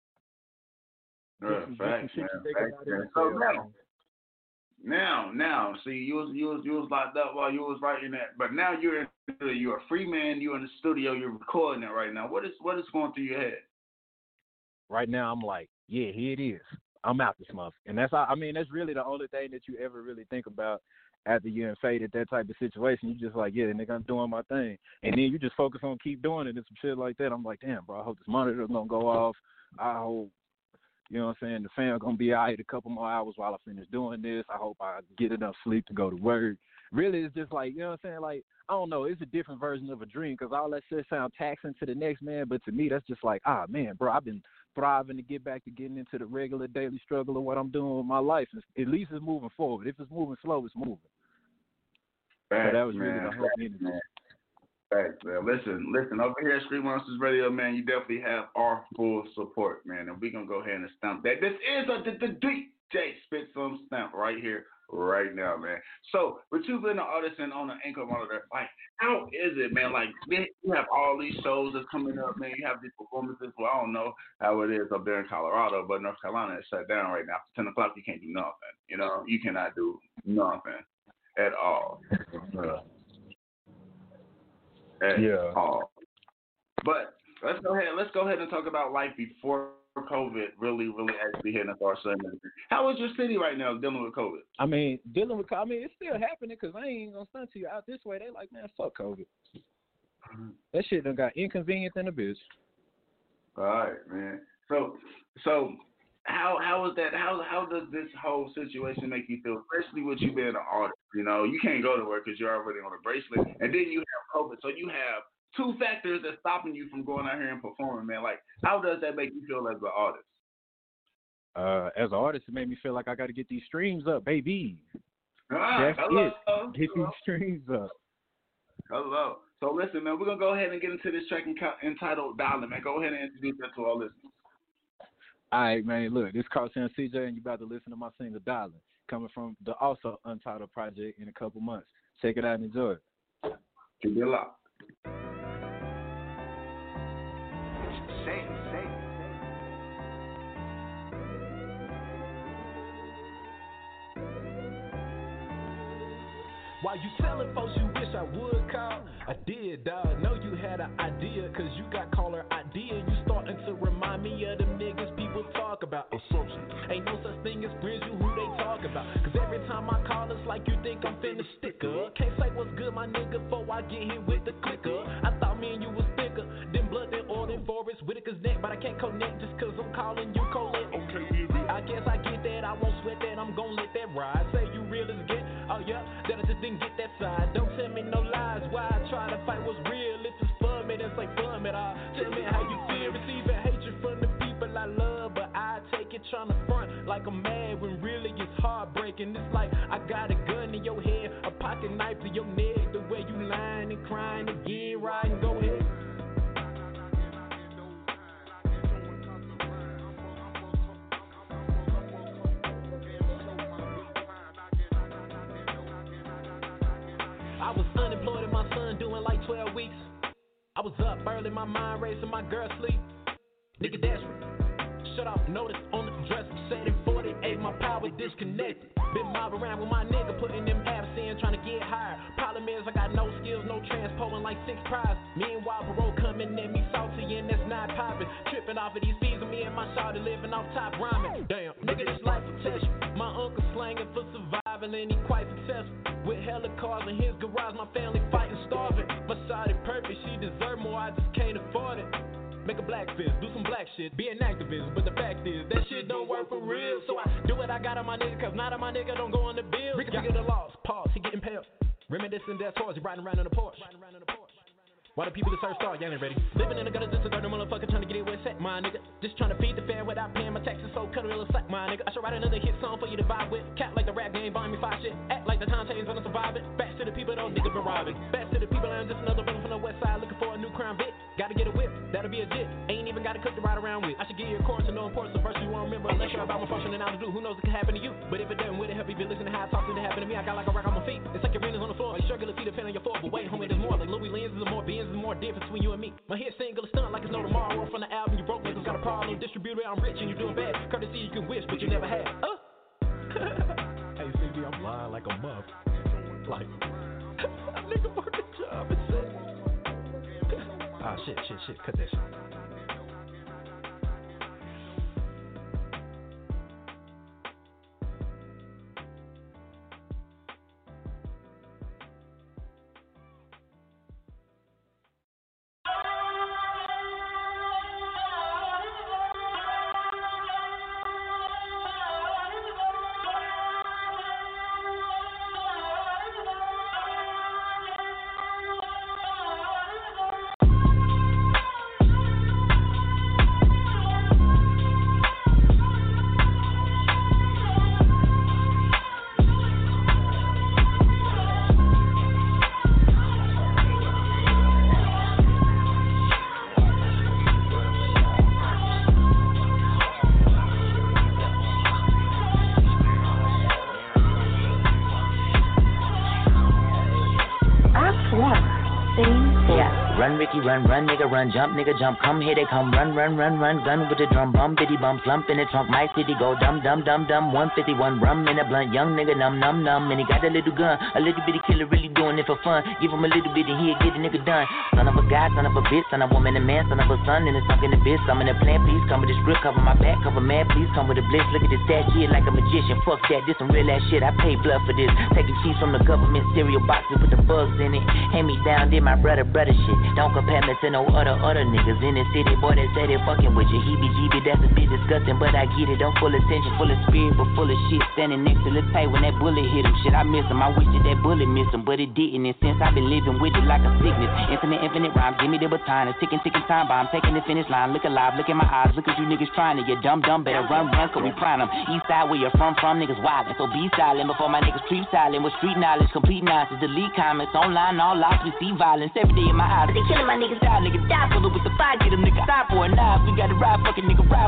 Uh, facts, man. Facts, man. So now, now, now, see, you was you was you was locked up while you was writing that, but now you're in, you're a free man. You're in the studio. You're recording it right now. What is what is going through your head? Right now, I'm like, yeah, here it is. I'm out this month, and that's all, I mean, that's really the only thing that you ever really think about after you're in faded that type of situation. You just like, yeah, nigga, I'm doing my thing, and then you just focus on keep doing it and some shit like that. I'm like, damn, bro, I hope this monitor's gonna go off. I hope. You know what I'm saying? The fan going to be all right a couple more hours while I finish doing this. I hope I get enough sleep to go to work. Really, it's just like, you know what I'm saying? Like, I don't know. It's a different version of a dream because all that shit sound taxing to the next man. But to me, that's just like, ah, man, bro, I've been thriving to get back to getting into the regular daily struggle of what I'm doing with my life. It's, at least it's moving forward. If it's moving slow, it's moving. Thanks, so that was man. really the whole energy. Thanks, man. Listen, listen, over here at Street Monsters Radio, man, you definitely have our full support, man. And we're going to go ahead and stamp that. This is a the, the D J Spit Some Stamp right here, right now, man. So, with you being an artist and on the ankle monitor, like, how is it, man? Like, you have all these shows that's coming up, man. You have these performances. Well, I don't know how it is up there in Colorado, but North Carolina is shut down right now. After ten o'clock, you can't do nothing. You know, you cannot do nothing at all. Uh, At yeah. all. But let's go ahead. Let's go ahead and talk about life before COVID really, really actually hitting us our Sunday. How is your city right now dealing with COVID? I mean, dealing with I mean, it's still happening because I ain't gonna stunt to you out this way. They like, man, fuck COVID. Mm-hmm. That shit done got inconvenient than a bitch. All right, man. So, so how how is that? How how does this whole situation make you feel, especially with you being an artist? You know, you can't go to work because you're already on a bracelet, and then you have COVID, so you have two factors that's stopping you from going out here and performing, man. Like, how does that make you feel as an artist? Uh, as an artist, it made me feel like I got to get these streams up, baby. Ah, that's hello, it. hello. Get these streams up. Hello. So listen, man, we're gonna go ahead and get into this track entitled "Darling," man. Go ahead and introduce that to our listeners. All right, man. Look, this is Carlton C J, and you about to listen to my single "Darling," coming from the also Untitled project in a couple months. Check it out and enjoy it. Keep it locked. Say, say. While you telling folks you wish I would call, I did, dawg. Know you had an idea, cause you got caller I D and you starting to remind me of them niggas people talk about. Assumption. Ain't no such thing as friends, you who they talk about. Cause every time I call, it's like you think I'm finna stick up. Can't say what's good, my nigga, before I get hit with the clicker. I thought me and you was thicker than blood that ordered Forrest Whitaker's neck, but I can't connect just cause I'm calling you Colette. Okay, I guess I get that, I won't sweat that, I'm gon' let that ride. Say you real as get, oh yeah, that I just didn't get that side. Don't tell me no lies, why I try to fight what's real. If it's fun, man, it's like fun, man. Uh, tell me how you feel, receiving hatred from the people I love, but I take it trying to front like I'm mad when really it's heartbreaking. It's like I got a gun in your head, a pocket knife to your neck, the way you lying and crying again, riding, go ahead. I was unemployed and my son doing like twelve weeks. I was up early, my mind racing, my girl sleep. Nigga desperate. Shut off notice on the dresser. Setting forty-eight, my power disconnected. Been mobbing around with my nigga, putting them apps in, trying to get higher. Problem is, I got no skills, no transposing like six prize. Meanwhile, parole coming at me salty, and that's not popping. Tripping off of these fees, and me and my shawty living off top rhyming. Damn, nigga, this life will test you. My uncle slanging for surviving, and he quite successful. With hella cars in his garage, my family fighting, starving. My shawty perfect, she deserve more, I just can't afford it. Make a black fist, do some black shit, be an activist. But the fact is, that shit don't work for real. So I do what I got on my nigga, cause not on my nigga don't go on the bill. Reconfigure the laws, pause, he getting impaled. Reminiscing death towards he riding around in the Porsche. Why the people deserve start, y'all ain't ready. Living in the gutter, just a dirty motherfucker trying to get it where it's at, my nigga. Just trying to feed the fan without paying my taxes, so cut a real sack, my nigga. I should write another hit song for you to vibe with. Cat like the rap game, buying me five shit. Act like the time change, I'm surviving. Back to the people, those niggas been robbing. Back to the people, I'm just another brother from the west side looking for a new crown bit. Gotta get a whip, that'll be a jit. Ain't even gotta cook to ride around with. I should give you a course to know importance of verse you won't remember unless you're about my function and how to do. Who knows it could happen to you? But if it doesn't, would it help if you listen to how I talk to it happen to me? I got like a rock on my feet. It's like your arenas on the floor. You struggle to see the pen on your floor. But wait, homie, there's more. Like Louis Lenz, there's more Benz, there's more difference between you and me. My hit single is stunned like it's no tomorrow. From the album you broke, niggas got a problem. Distributor, I'm rich and you're doing bad. Courtesy you can wish, but you never had. Uh. Hey, C D, I'm lying like a muff. Like, a nigga work a job and shit. Ah, shit, shit, shit. Cut that shit. Ricky, run, run, nigga, run, jump, nigga, jump, come here they come, run, run, run, run, gun with the drum, bum, bitty bum, slump in the trunk, my city go, dum, dum, dum, dum, one fifty-one, rum in a blunt, young nigga, num, num, num, and he got a little gun, a little bitty killer, really doing it for fun, give him a little bit and he'll get a nigga done, son of a guy, son of a bitch, son of a woman, a man, son of a son, and it's sunk in the bitch, I'm in the plan, please come with the script, cover my back, cover man, please come with the blitz, look at this stat shit like a magician, fuck that, this some real ass shit, I pay blood for this, taking cheese from the government, cereal boxes with the bugs in it, hand me down, did my brother, brother shit, don't compare me to no other, other niggas in the city, boy, they say they fucking with you. He be G B, that's a bit disgusting, but I get it. I'm full of tension, full of spirit, but full of shit. Standing next to the tight when that bullet hit him. Shit, I miss him. I wish that that bullet missed him, but it didn't. And since I've been living with it like a sickness, infinite, infinite rhymes, give me the baton. It's ticking, ticking time bomb, taking the finish line. Look alive, look in my eyes, look at you niggas trying to. You dumb, dumb, better run, run, cause we prime them. East side where you're from, from niggas wildin'. So be silent before my niggas street silent. With street knowledge, complete nonsense, delete comments, online, all lost, we see violence every day in my eyes. They killing my niggas, die, niggas die for the with the fire, get them nigga die for a knife. We gotta ride, fucking nigga ride for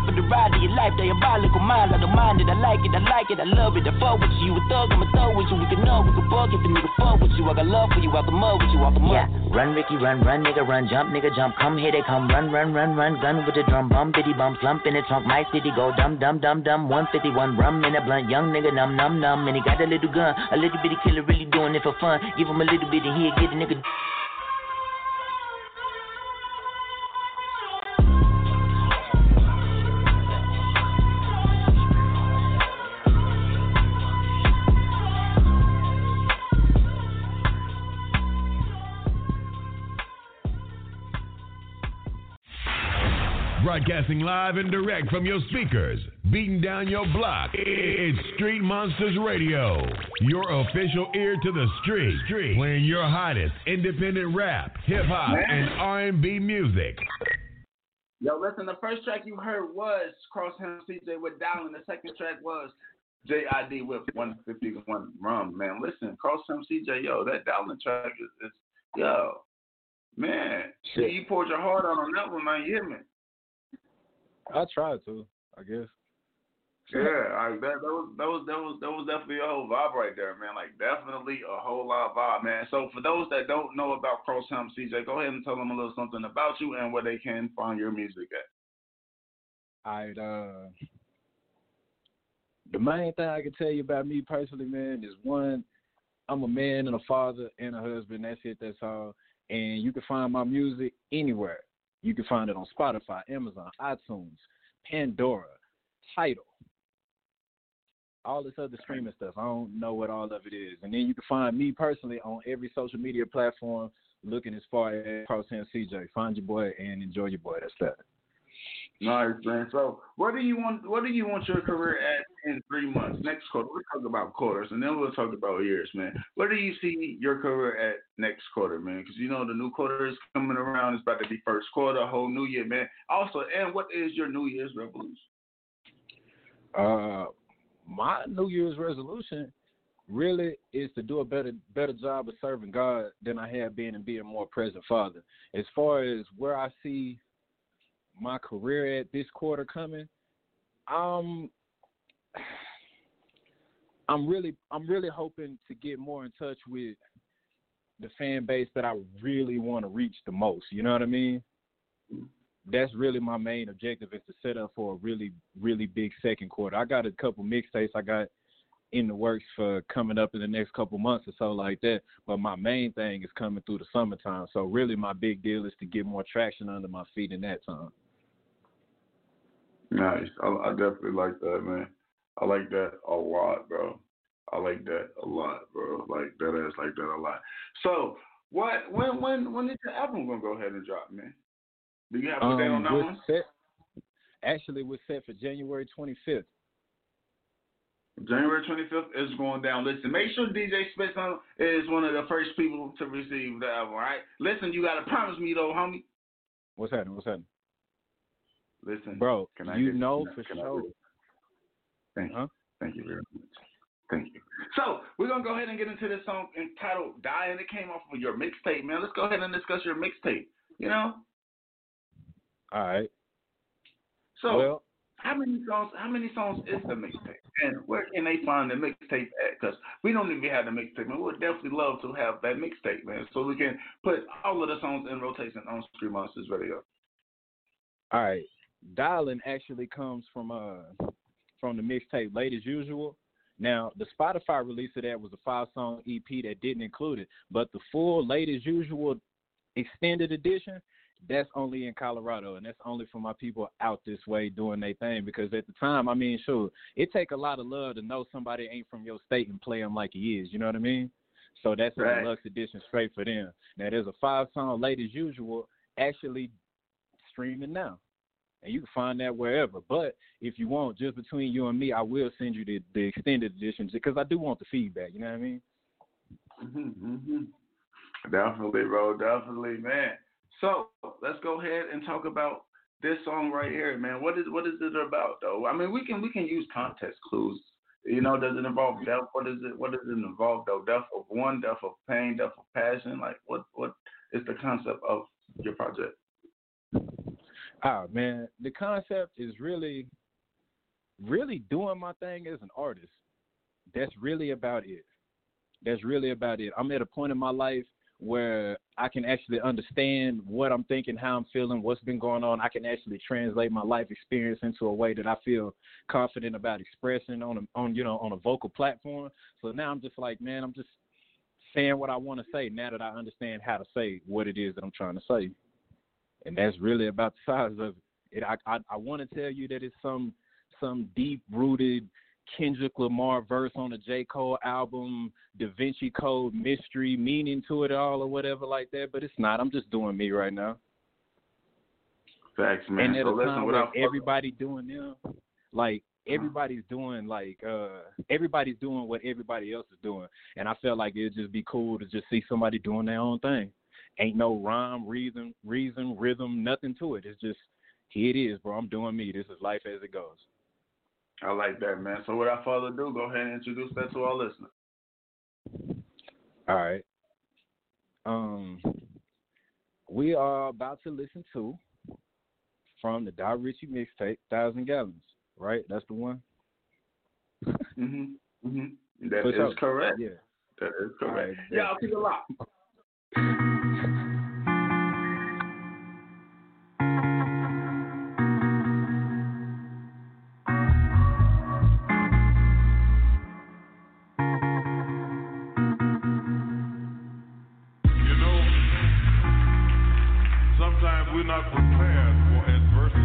for the ride of your life. Diabolical mind, I don't mind it. I like it, I like it, I love it. I fuck with you. You a thug, I'm a thug with you. We can know, we can bug if the nigga fuck with you. I got love for you, I can mud with you, I can mud. Yeah. Run, Ricky, run, run, nigga, run, jump, nigga, jump. Come here, they come, run, run, run, run. Gun with the drum, bum, bitty bum, slump in the trunk. My city go dumb, dumb, dumb, dumb. one fifty-one rum in a blunt, young nigga, numb, numb, numb. And he got a little gun, a little bitty killer, really doing it for fun. Give him a little bit and he'll get a nigga. Broadcasting live and direct from your speakers, beating down your block. It's Street Monsters Radio, your official ear to the street, street. Playing your hottest independent rap, hip hop, and R and B music. Yo, listen, the first track you heard was Cross Him C J with Dallin. The second track was J I D with one fifty-one Rum. Man, listen, Cross Him C J, yo, that Dallin track is, is yo, man, shit. You poured your heart out on that one, man. You hear me? I tried to, I guess. Yeah, I, that, that was that was that was that was definitely a whole vibe right there, man. Like definitely a whole lot of vibe, man. So for those that don't know about Cross Him C J, go ahead and tell them a little something about you and where they can find your music at. Alright, uh, the main thing I can tell you about me personally, man, is one, I'm a man and a father and a husband. That's it. That's all. And you can find my music anywhere. You can find it on Spotify, Amazon, iTunes, Pandora, Tidal, all this other streaming stuff. I don't know what all of it is. And then you can find me personally on every social media platform looking as far as Cross Him C J. Find your boy and enjoy your boy. That's that. Nice, man. So what do you want what do you want your career at in three months? Next quarter. We'll talk about quarters, and then we'll talk about years, man. Where do you see your career at next quarter, man? Because you know the new quarter is coming around. It's about to be first quarter, whole new year, man. Also, and what is your New Year's resolution? Uh, my New Year's resolution really is to do a better better job of serving God than I have been and being a more present father. As far as where I see my career at this quarter coming, um, I'm really, I'm really hoping to get more in touch with the fan base that I really want to reach the most. You know what I mean? That's really my main objective, is to set up for a really, really big second quarter. I got a couple mixtapes I got in the works for coming up in the next couple months or so like that. But my main thing is coming through the summertime. So really my big deal is to get more traction under my feet in that time. Nice. I, I definitely like that, man. I like that a lot, bro. I like that a lot, bro. Like that ass like that a lot. So, what? When? When? When is the album gonna go ahead and drop, man? Do you have a um, date on that one? Set, actually, we're set for January twenty-fifth. January twenty-fifth is going down. Listen, make sure D J Spitson is one of the first people to receive the album. All right. Listen, you gotta promise me though, homie. What's happening? What's happening? Listen, bro, can I you get, know can, for can sure. Thank you. Huh? Thank you very much. Thank you. So, we're going to go ahead and get into this song entitled Die, and it came off of your mixtape, man. Let's go ahead and discuss your mixtape, you know? All right. So, well, how many songs How many songs is the mixtape? And where can they find the mixtape at? Because we don't even have the mixtape, man. We would definitely love to have that mixtape, man, so we can put all of the songs in rotation on Street Monsters Radio. All right. Dialing actually comes from uh from the mixtape Late as Usual. Now, the Spotify release of that was a five-song E P that didn't include it, but the full Late as Usual extended edition, that's only in Colorado, and that's only for my people out this way doing their thing, because at the time, I mean, sure, it take a lot of love to know somebody ain't from your state and play him like he is, you know what I mean? So that's a right. deluxe edition straight for them. Now, there's a five-song Late as Usual actually streaming now. And you can find that wherever. But if you want, just between you and me, I will send you the, the extended editions, because I do want the feedback. You know what I mean? Mm-hmm, mm-hmm. Definitely, bro. Definitely, man. So let's go ahead and talk about this song right here, man. What is what is it about, though? I mean, we can we can use context clues. You know, does it involve death? What is it? What does it involve, though? Death of one, death of pain, death of passion. Like, what what is the concept of your project? Ah, man, the concept is really, really doing my thing as an artist. That's really about it. That's really about it. I'm at a point in my life where I can actually understand what I'm thinking, how I'm feeling, what's been going on. I can actually translate my life experience into a way that I feel confident about expressing on a, on you know on a vocal platform. So now I'm just like, man, I'm just saying what I want to say now that I understand how to say what it is that I'm trying to say. And that's really about the size of it. I I, I want to tell you that it's some some deep-rooted Kendrick Lamar verse on a J. Cole album, Da Vinci Code mystery meaning to it all or whatever like that, but it's not. I'm just doing me right now. Facts, man. And at so a listen, time without where everybody doing them, like everybody's doing like uh everybody's doing what everybody else is doing, and I felt like it'd just be cool to just see somebody doing their own thing. Ain't no rhyme, reason, reason, rhythm, nothing to it. It's just here it is, bro. I'm doing me. This is life as it goes. I like that, man. So without further ado, go ahead and introduce that to our listeners. All right. Um, we are about to listen to from the Da Ritchie mixtape, Thousand Gallons. Right? That's the one. mhm. Mhm. That For is sure. correct. Yeah. That is correct. Right. Yeah, I'll keep it locked. We're not prepared for adversity.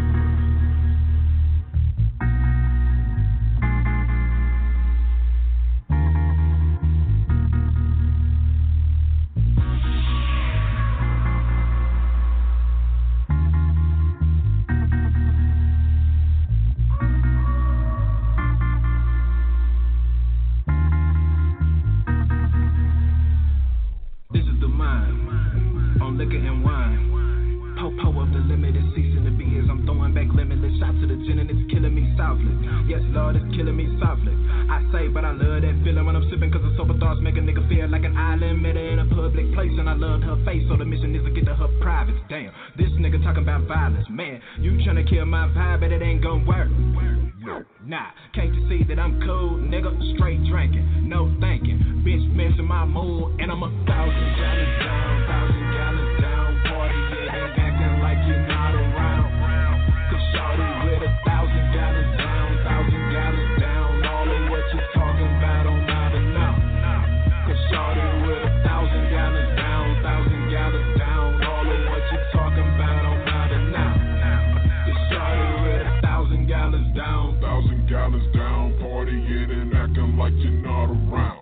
This is the mind on liquor and wine. Po-po of the limited ceasing to be his. I'm throwing back limitless shots to the gin and it's killing me softly. Yes, Lord, it's killing me softly. I say, but I love that feeling when I'm sipping, cause the sober thoughts make a nigga feel like an island. Met her in a public place and I loved her face, so the mission is to get to her privates. Damn, this nigga talking about violence. Man, you tryna kill my vibe, but it ain't gon' work. Nah, can't you see that I'm cool, nigga? Straight drinking, no thinking. Bitch messing my mood, and I'm a thousand gallons down, thousand gallons down. Party, yeah, acting like you're not around. Cause shawty with a thousand gallons down, thousand gallons down. All of what you're talking about, I'm out of now. Cause shawty with a thousand gallons down, thousand gallons down. All of what you're talking about, I'm out of now. Cause shawty with a thousand gallons down, thousand gallons down. Partying and acting like you're not around.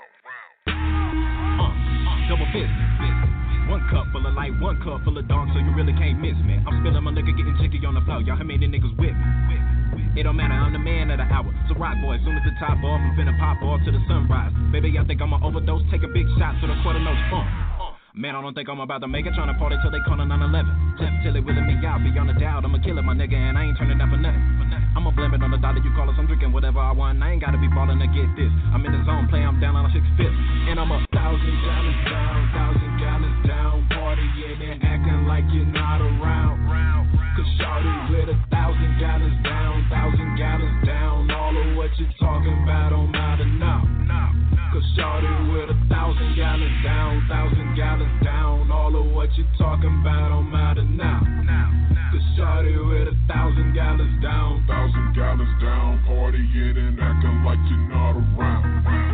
Uh, uh, double fist. One cup full of light, one cup full of dark, so you really can't miss me. I'm spilling my liquor, getting jiggy on the floor. Y'all, how many niggas with me? It don't matter, I'm the man of the hour. So rock boy, as soon as the top off, I'm finna pop off to the sunrise. Baby, y'all think I'ma overdose, take a big shot to the quarter notes funk. Man, I don't think I'm about to make it, tryna party till they call it nine eleven. Just till they willing me out, beyond a doubt, I'ma kill it, my nigga, and I ain't turning down for nothing. I'ma blame it on the dollar you call us, I'm drinking whatever I want, I ain't gotta be ballin' to get this. I'm in the zone, play, I'm down on a six-fifth, and I'm a thousand gallons down, thousand gallons down, partying and acting like you're not around. Cause shawty with a thousand gallons down, thousand gallons down, all of what you're talking about, I'm out of now. Cause shawty with a thousand gallons down, thousand gallons down, all of what you're talking about, I'm out of now. Cause shawty with a thousand gallons down, thousand gallons down, partying and acting like you're not around.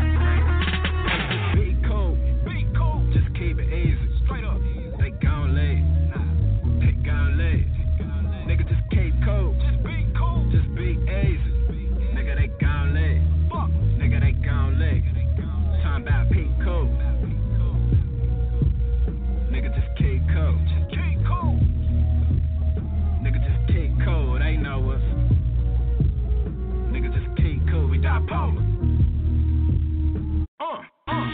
Be cool, be cool, just keep it easy, straight up. They gon' lay, they gon' lay. Nigga, just keep cool, just be cool, just be easy. Nigga, they gon' lay, fuck, nigga, they gon' lay. Talking about Pete Cool. Nigga, just keep cool. Just keep cool. Nigga, just keep cool. They know us. Nigga, just keep cool. We die polar. Uh, uh.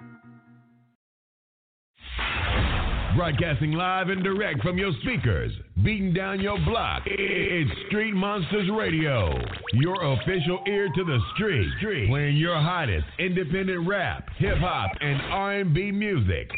Broadcasting live and direct from your speakers, beating down your block. It's Street Monsters Radio, your official ear to the street, street. Playing your hottest independent rap, hip hop, and R and B music.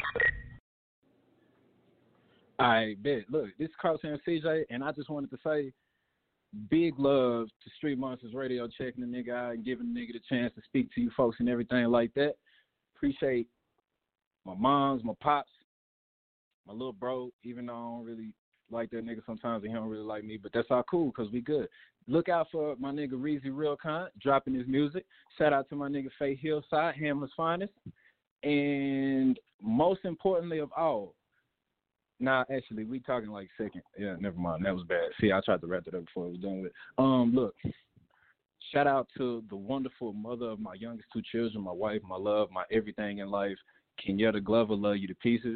I bet. Look, this is Crosshair C J, and I just wanted to say big love to Street Monsters Radio, checking the nigga out and giving the nigga the chance to speak to you folks and everything like that. Appreciate my moms, my pops, my little bro, even though I don't really like that nigga sometimes and he don't really like me, but that's all cool because we good. Look out for my nigga Reezy Realcon dropping his music. Shout out to my nigga Faye Hillside, Hamlet's Finest. And most importantly of all, Nah, actually, we talking like second. Yeah, never mind. That was bad. See, I tried to wrap it up before it was done with. Um, look, shout out to the wonderful mother of my youngest two children, my wife, my love, my everything in life, Kenyatta Glover, love you to pieces.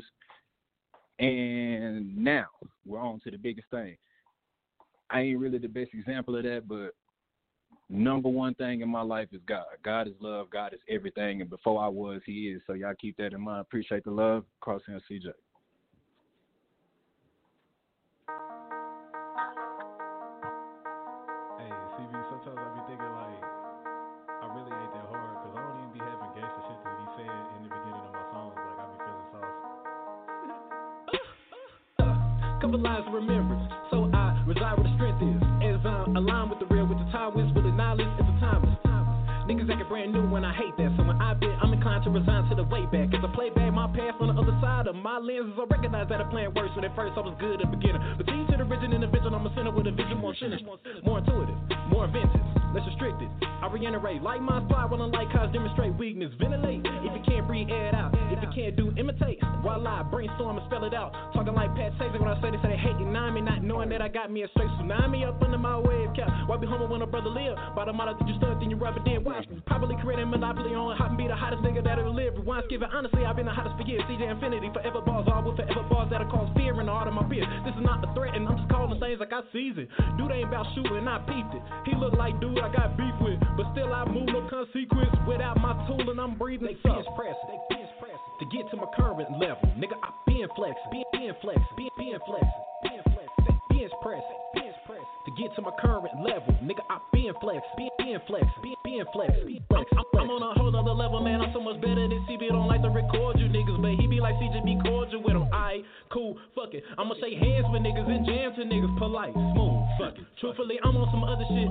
And now we're on to the biggest thing. I ain't really the best example of that, but number one thing in my life is God. God is love. God is everything. And before I was, he is. So y'all keep that in mind. Appreciate the love. Crosshair C J. Sometimes I be thinking like I really ain't that hard because I don't even be having gangster shit to be said in the beginning of my songs. Like I be feeling sauce. Couple lines to remember, so I reside where the strength is. As I'm aligned with the real, with the Taoist, with the knowledge, it's a timeless. Niggas acting brand new when I hate that. So when I bet, I'm inclined to resign to the way back. As I play back my path on the other side of my lenses, I recognize that I plan worse. When at first I was good at the beginning. But see to the rigid individual, I'm a sinner with a vision more cynical, more intuitive, more inventive, less restricted. I reiterate, like my fly, when unlike cause demonstrate weakness. Ventilate, if you can't breathe, air it out. If you can't do, imitate. While I brainstorm and spell it out. Talking like Pat Sager when I say they say they hate denying me, not knowing that I got me a straight tsunami up under my wave cap. Why be humble when a brother live? By the model that you stunt, then you rub it in. Watch me. Probably creating monopoly on hot and be the hottest nigga that'll live. Rewind skipping, honestly, I've been the hottest for years. C J Infinity, forever bars, all with forever bars that'll cause fear in the heart of my peers. This is not a threat, and I'm just calling things like I seize it. Dude ain't about shooting, I peeped it. He look like dude I got beef with, but still I move no consequence without my tool and I'm breathing. They bench press, they bench press to get to my current level. Nigga, I been flex, been been flex, been been flex, been flex, they bench press, bench press to get to my current level. Nigga, I been flex, been been flex, been been flex, been flex. I'm, I'm on a whole other level, man. I'm so much better than C B. Don't like to record you niggas, but he be like C J, be cordial with him. Aight, cool, fuck it. I'ma shake hands with niggas and jam to niggas, polite, smooth, fuck it. Truthfully, I'm on some other shit.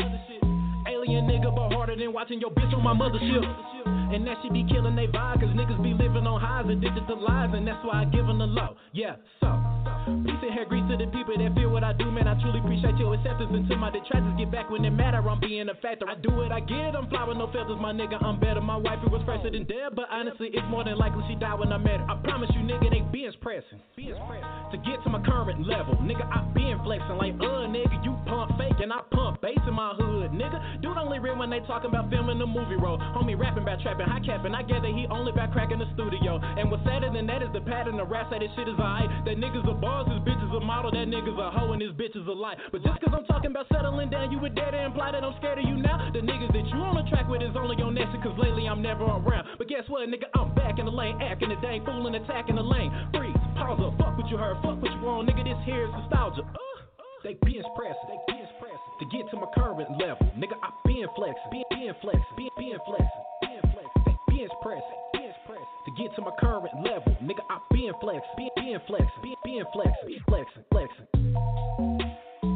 Alien nigga, but harder than watching your bitch on my mothership. And that shit be killing they vibe, cause niggas be living on highs, addicted to lies, and that's why I give them the low. Yeah, so, peace and hair grease to the people that feel what I do, man. I truly appreciate your acceptance until my detractors get back when they matter. I'm being a factor. I do it, I get it, I'm fly with no feathers, my nigga, I'm better. My wife, it was fresher than dead, but honestly, it's more than likely she died when I met her. I promise you, nigga, they bench pressing. Bench pressing. To get to my current level, nigga, I been flexing like, uh, nigga, you pump fake and I pump bass in my hood, nigga. Dude only real when they talking about filming the movie role. Homie rapping about trapping, high capping. I gather he only about cracking the studio. And what's sadder than that is the pattern of rap say this shit is alright. That niggas are bars, this bitch is a model, that niggas a hoe and this bitch is a lie. But just cause I'm talking about settling down, you would dare to imply that I'm scared of you now. The niggas that you on the track with is only on next cause lately I'm never around. But guess what, nigga, I'm back in the lane, acting the dang fool and attacking the lane. Freeze, pause up, fuck what you heard, fuck what you want, nigga, this here is nostalgia. Uh. They bench press, they bench press to get to my current level. Nigga, I been flex, been been flex, been been flex, been flex. They bench press, bench press to get to my current level. Nigga, I been flex, been been flex, been been flex, been flexing, flexing.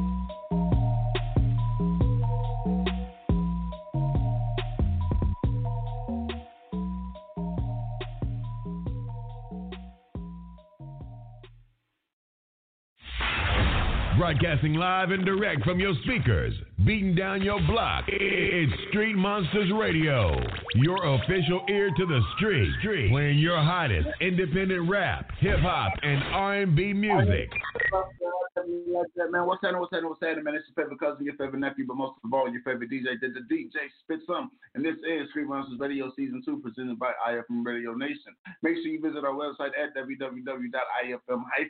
Broadcasting live and direct from your speakers, beating down your block. It's Street Monsters Radio, your official ear to the street, street. Playing your hottest independent rap, hip hop, and R and B music. Man, what's happening? What's happening? What's happening, man? It's your favorite cousin, your favorite nephew, but most of all, your favorite D J. Did the D J spit some? And this is Street Monsters Radio Season Two, presented by I F M Radio Nation. Make sure you visit our website at w w w dot i f m dash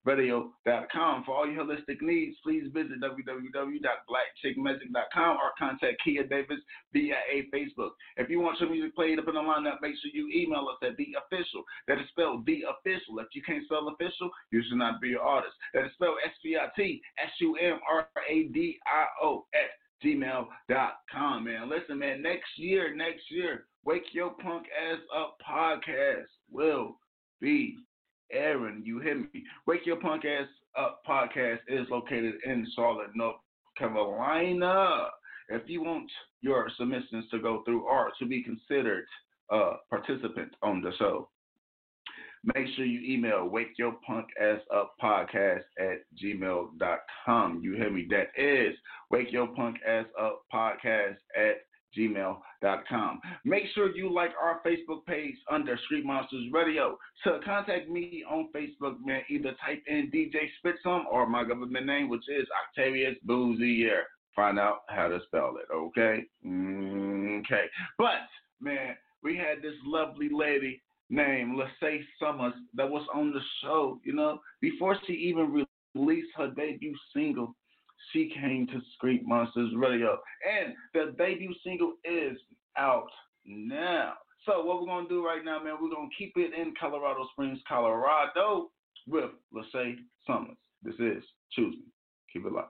radio dot com. For all your holistic needs, please visit w w w dot black chick magic dot com or contact Kia Davis via a Facebook. If you want your music played up in the lineup, make sure you email us at The Official. That is spelled The Official. If you can't spell official, you should not be an artist. That is spelled S P I T S U M R A D I O at gmail dot com, man. Listen, man, next year, next year, Wake Your Punk Ass Up podcast will be airing. You hear me? Wake Your Punk Ass Up podcast is located in Charlotte, North Carolina. If you want your submissions to go through or to be considered a participant on the show, make sure you email Wake Your Punk Ass Up podcast at gmail dot com. You hear me? That is Wake Your Punk Ass Up podcast at gmail dot com. Make sure you like our Facebook page under Street Monsters Radio. To contact me on Facebook, man, either type in D J Spit Some or my government name, which is Octavius Boozier. Find out how to spell it, okay? Mm, okay. But, man, we had this lovely lady named Lacey Summers that was on the show, you know, before she even released her debut single. She came to Street Monsters Radio, and the debut single is out now. So what we're going to do right now, man, we're going to keep it in Colorado Springs, Colorado with Lacey Summers. This is Choose Me. Keep it locked.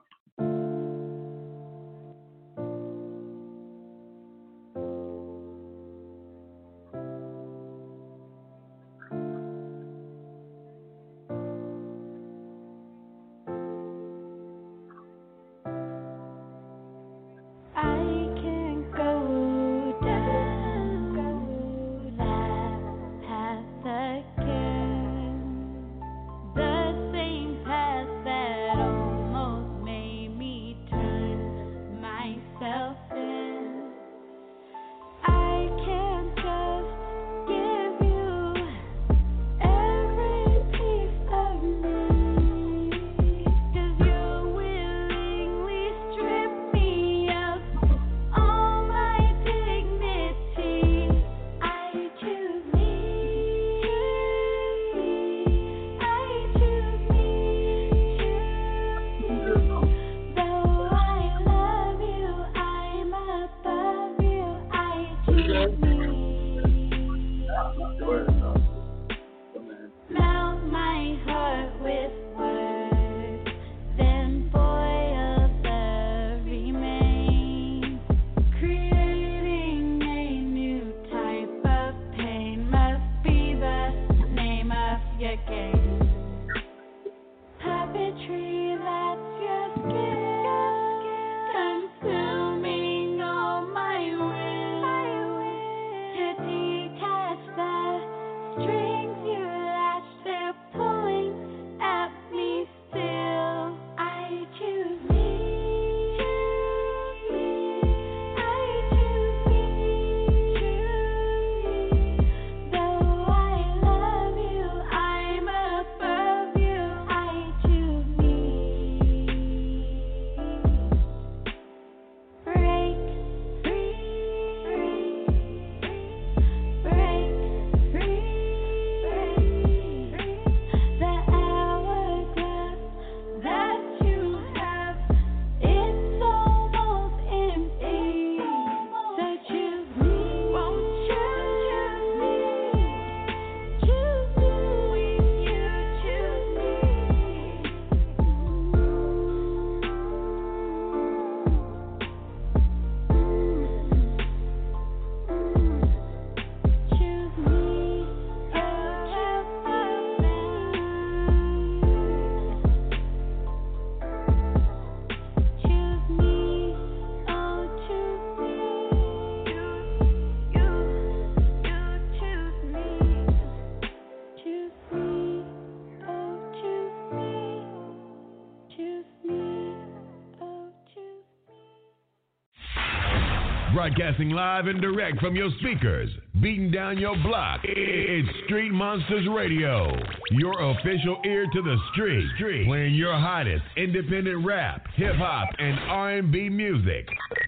Broadcasting live and direct from your speakers, beating down your block. It's Street Monsters Radio, your official ear to the street, street. Playing your hottest independent rap, hip hop, and R and B music.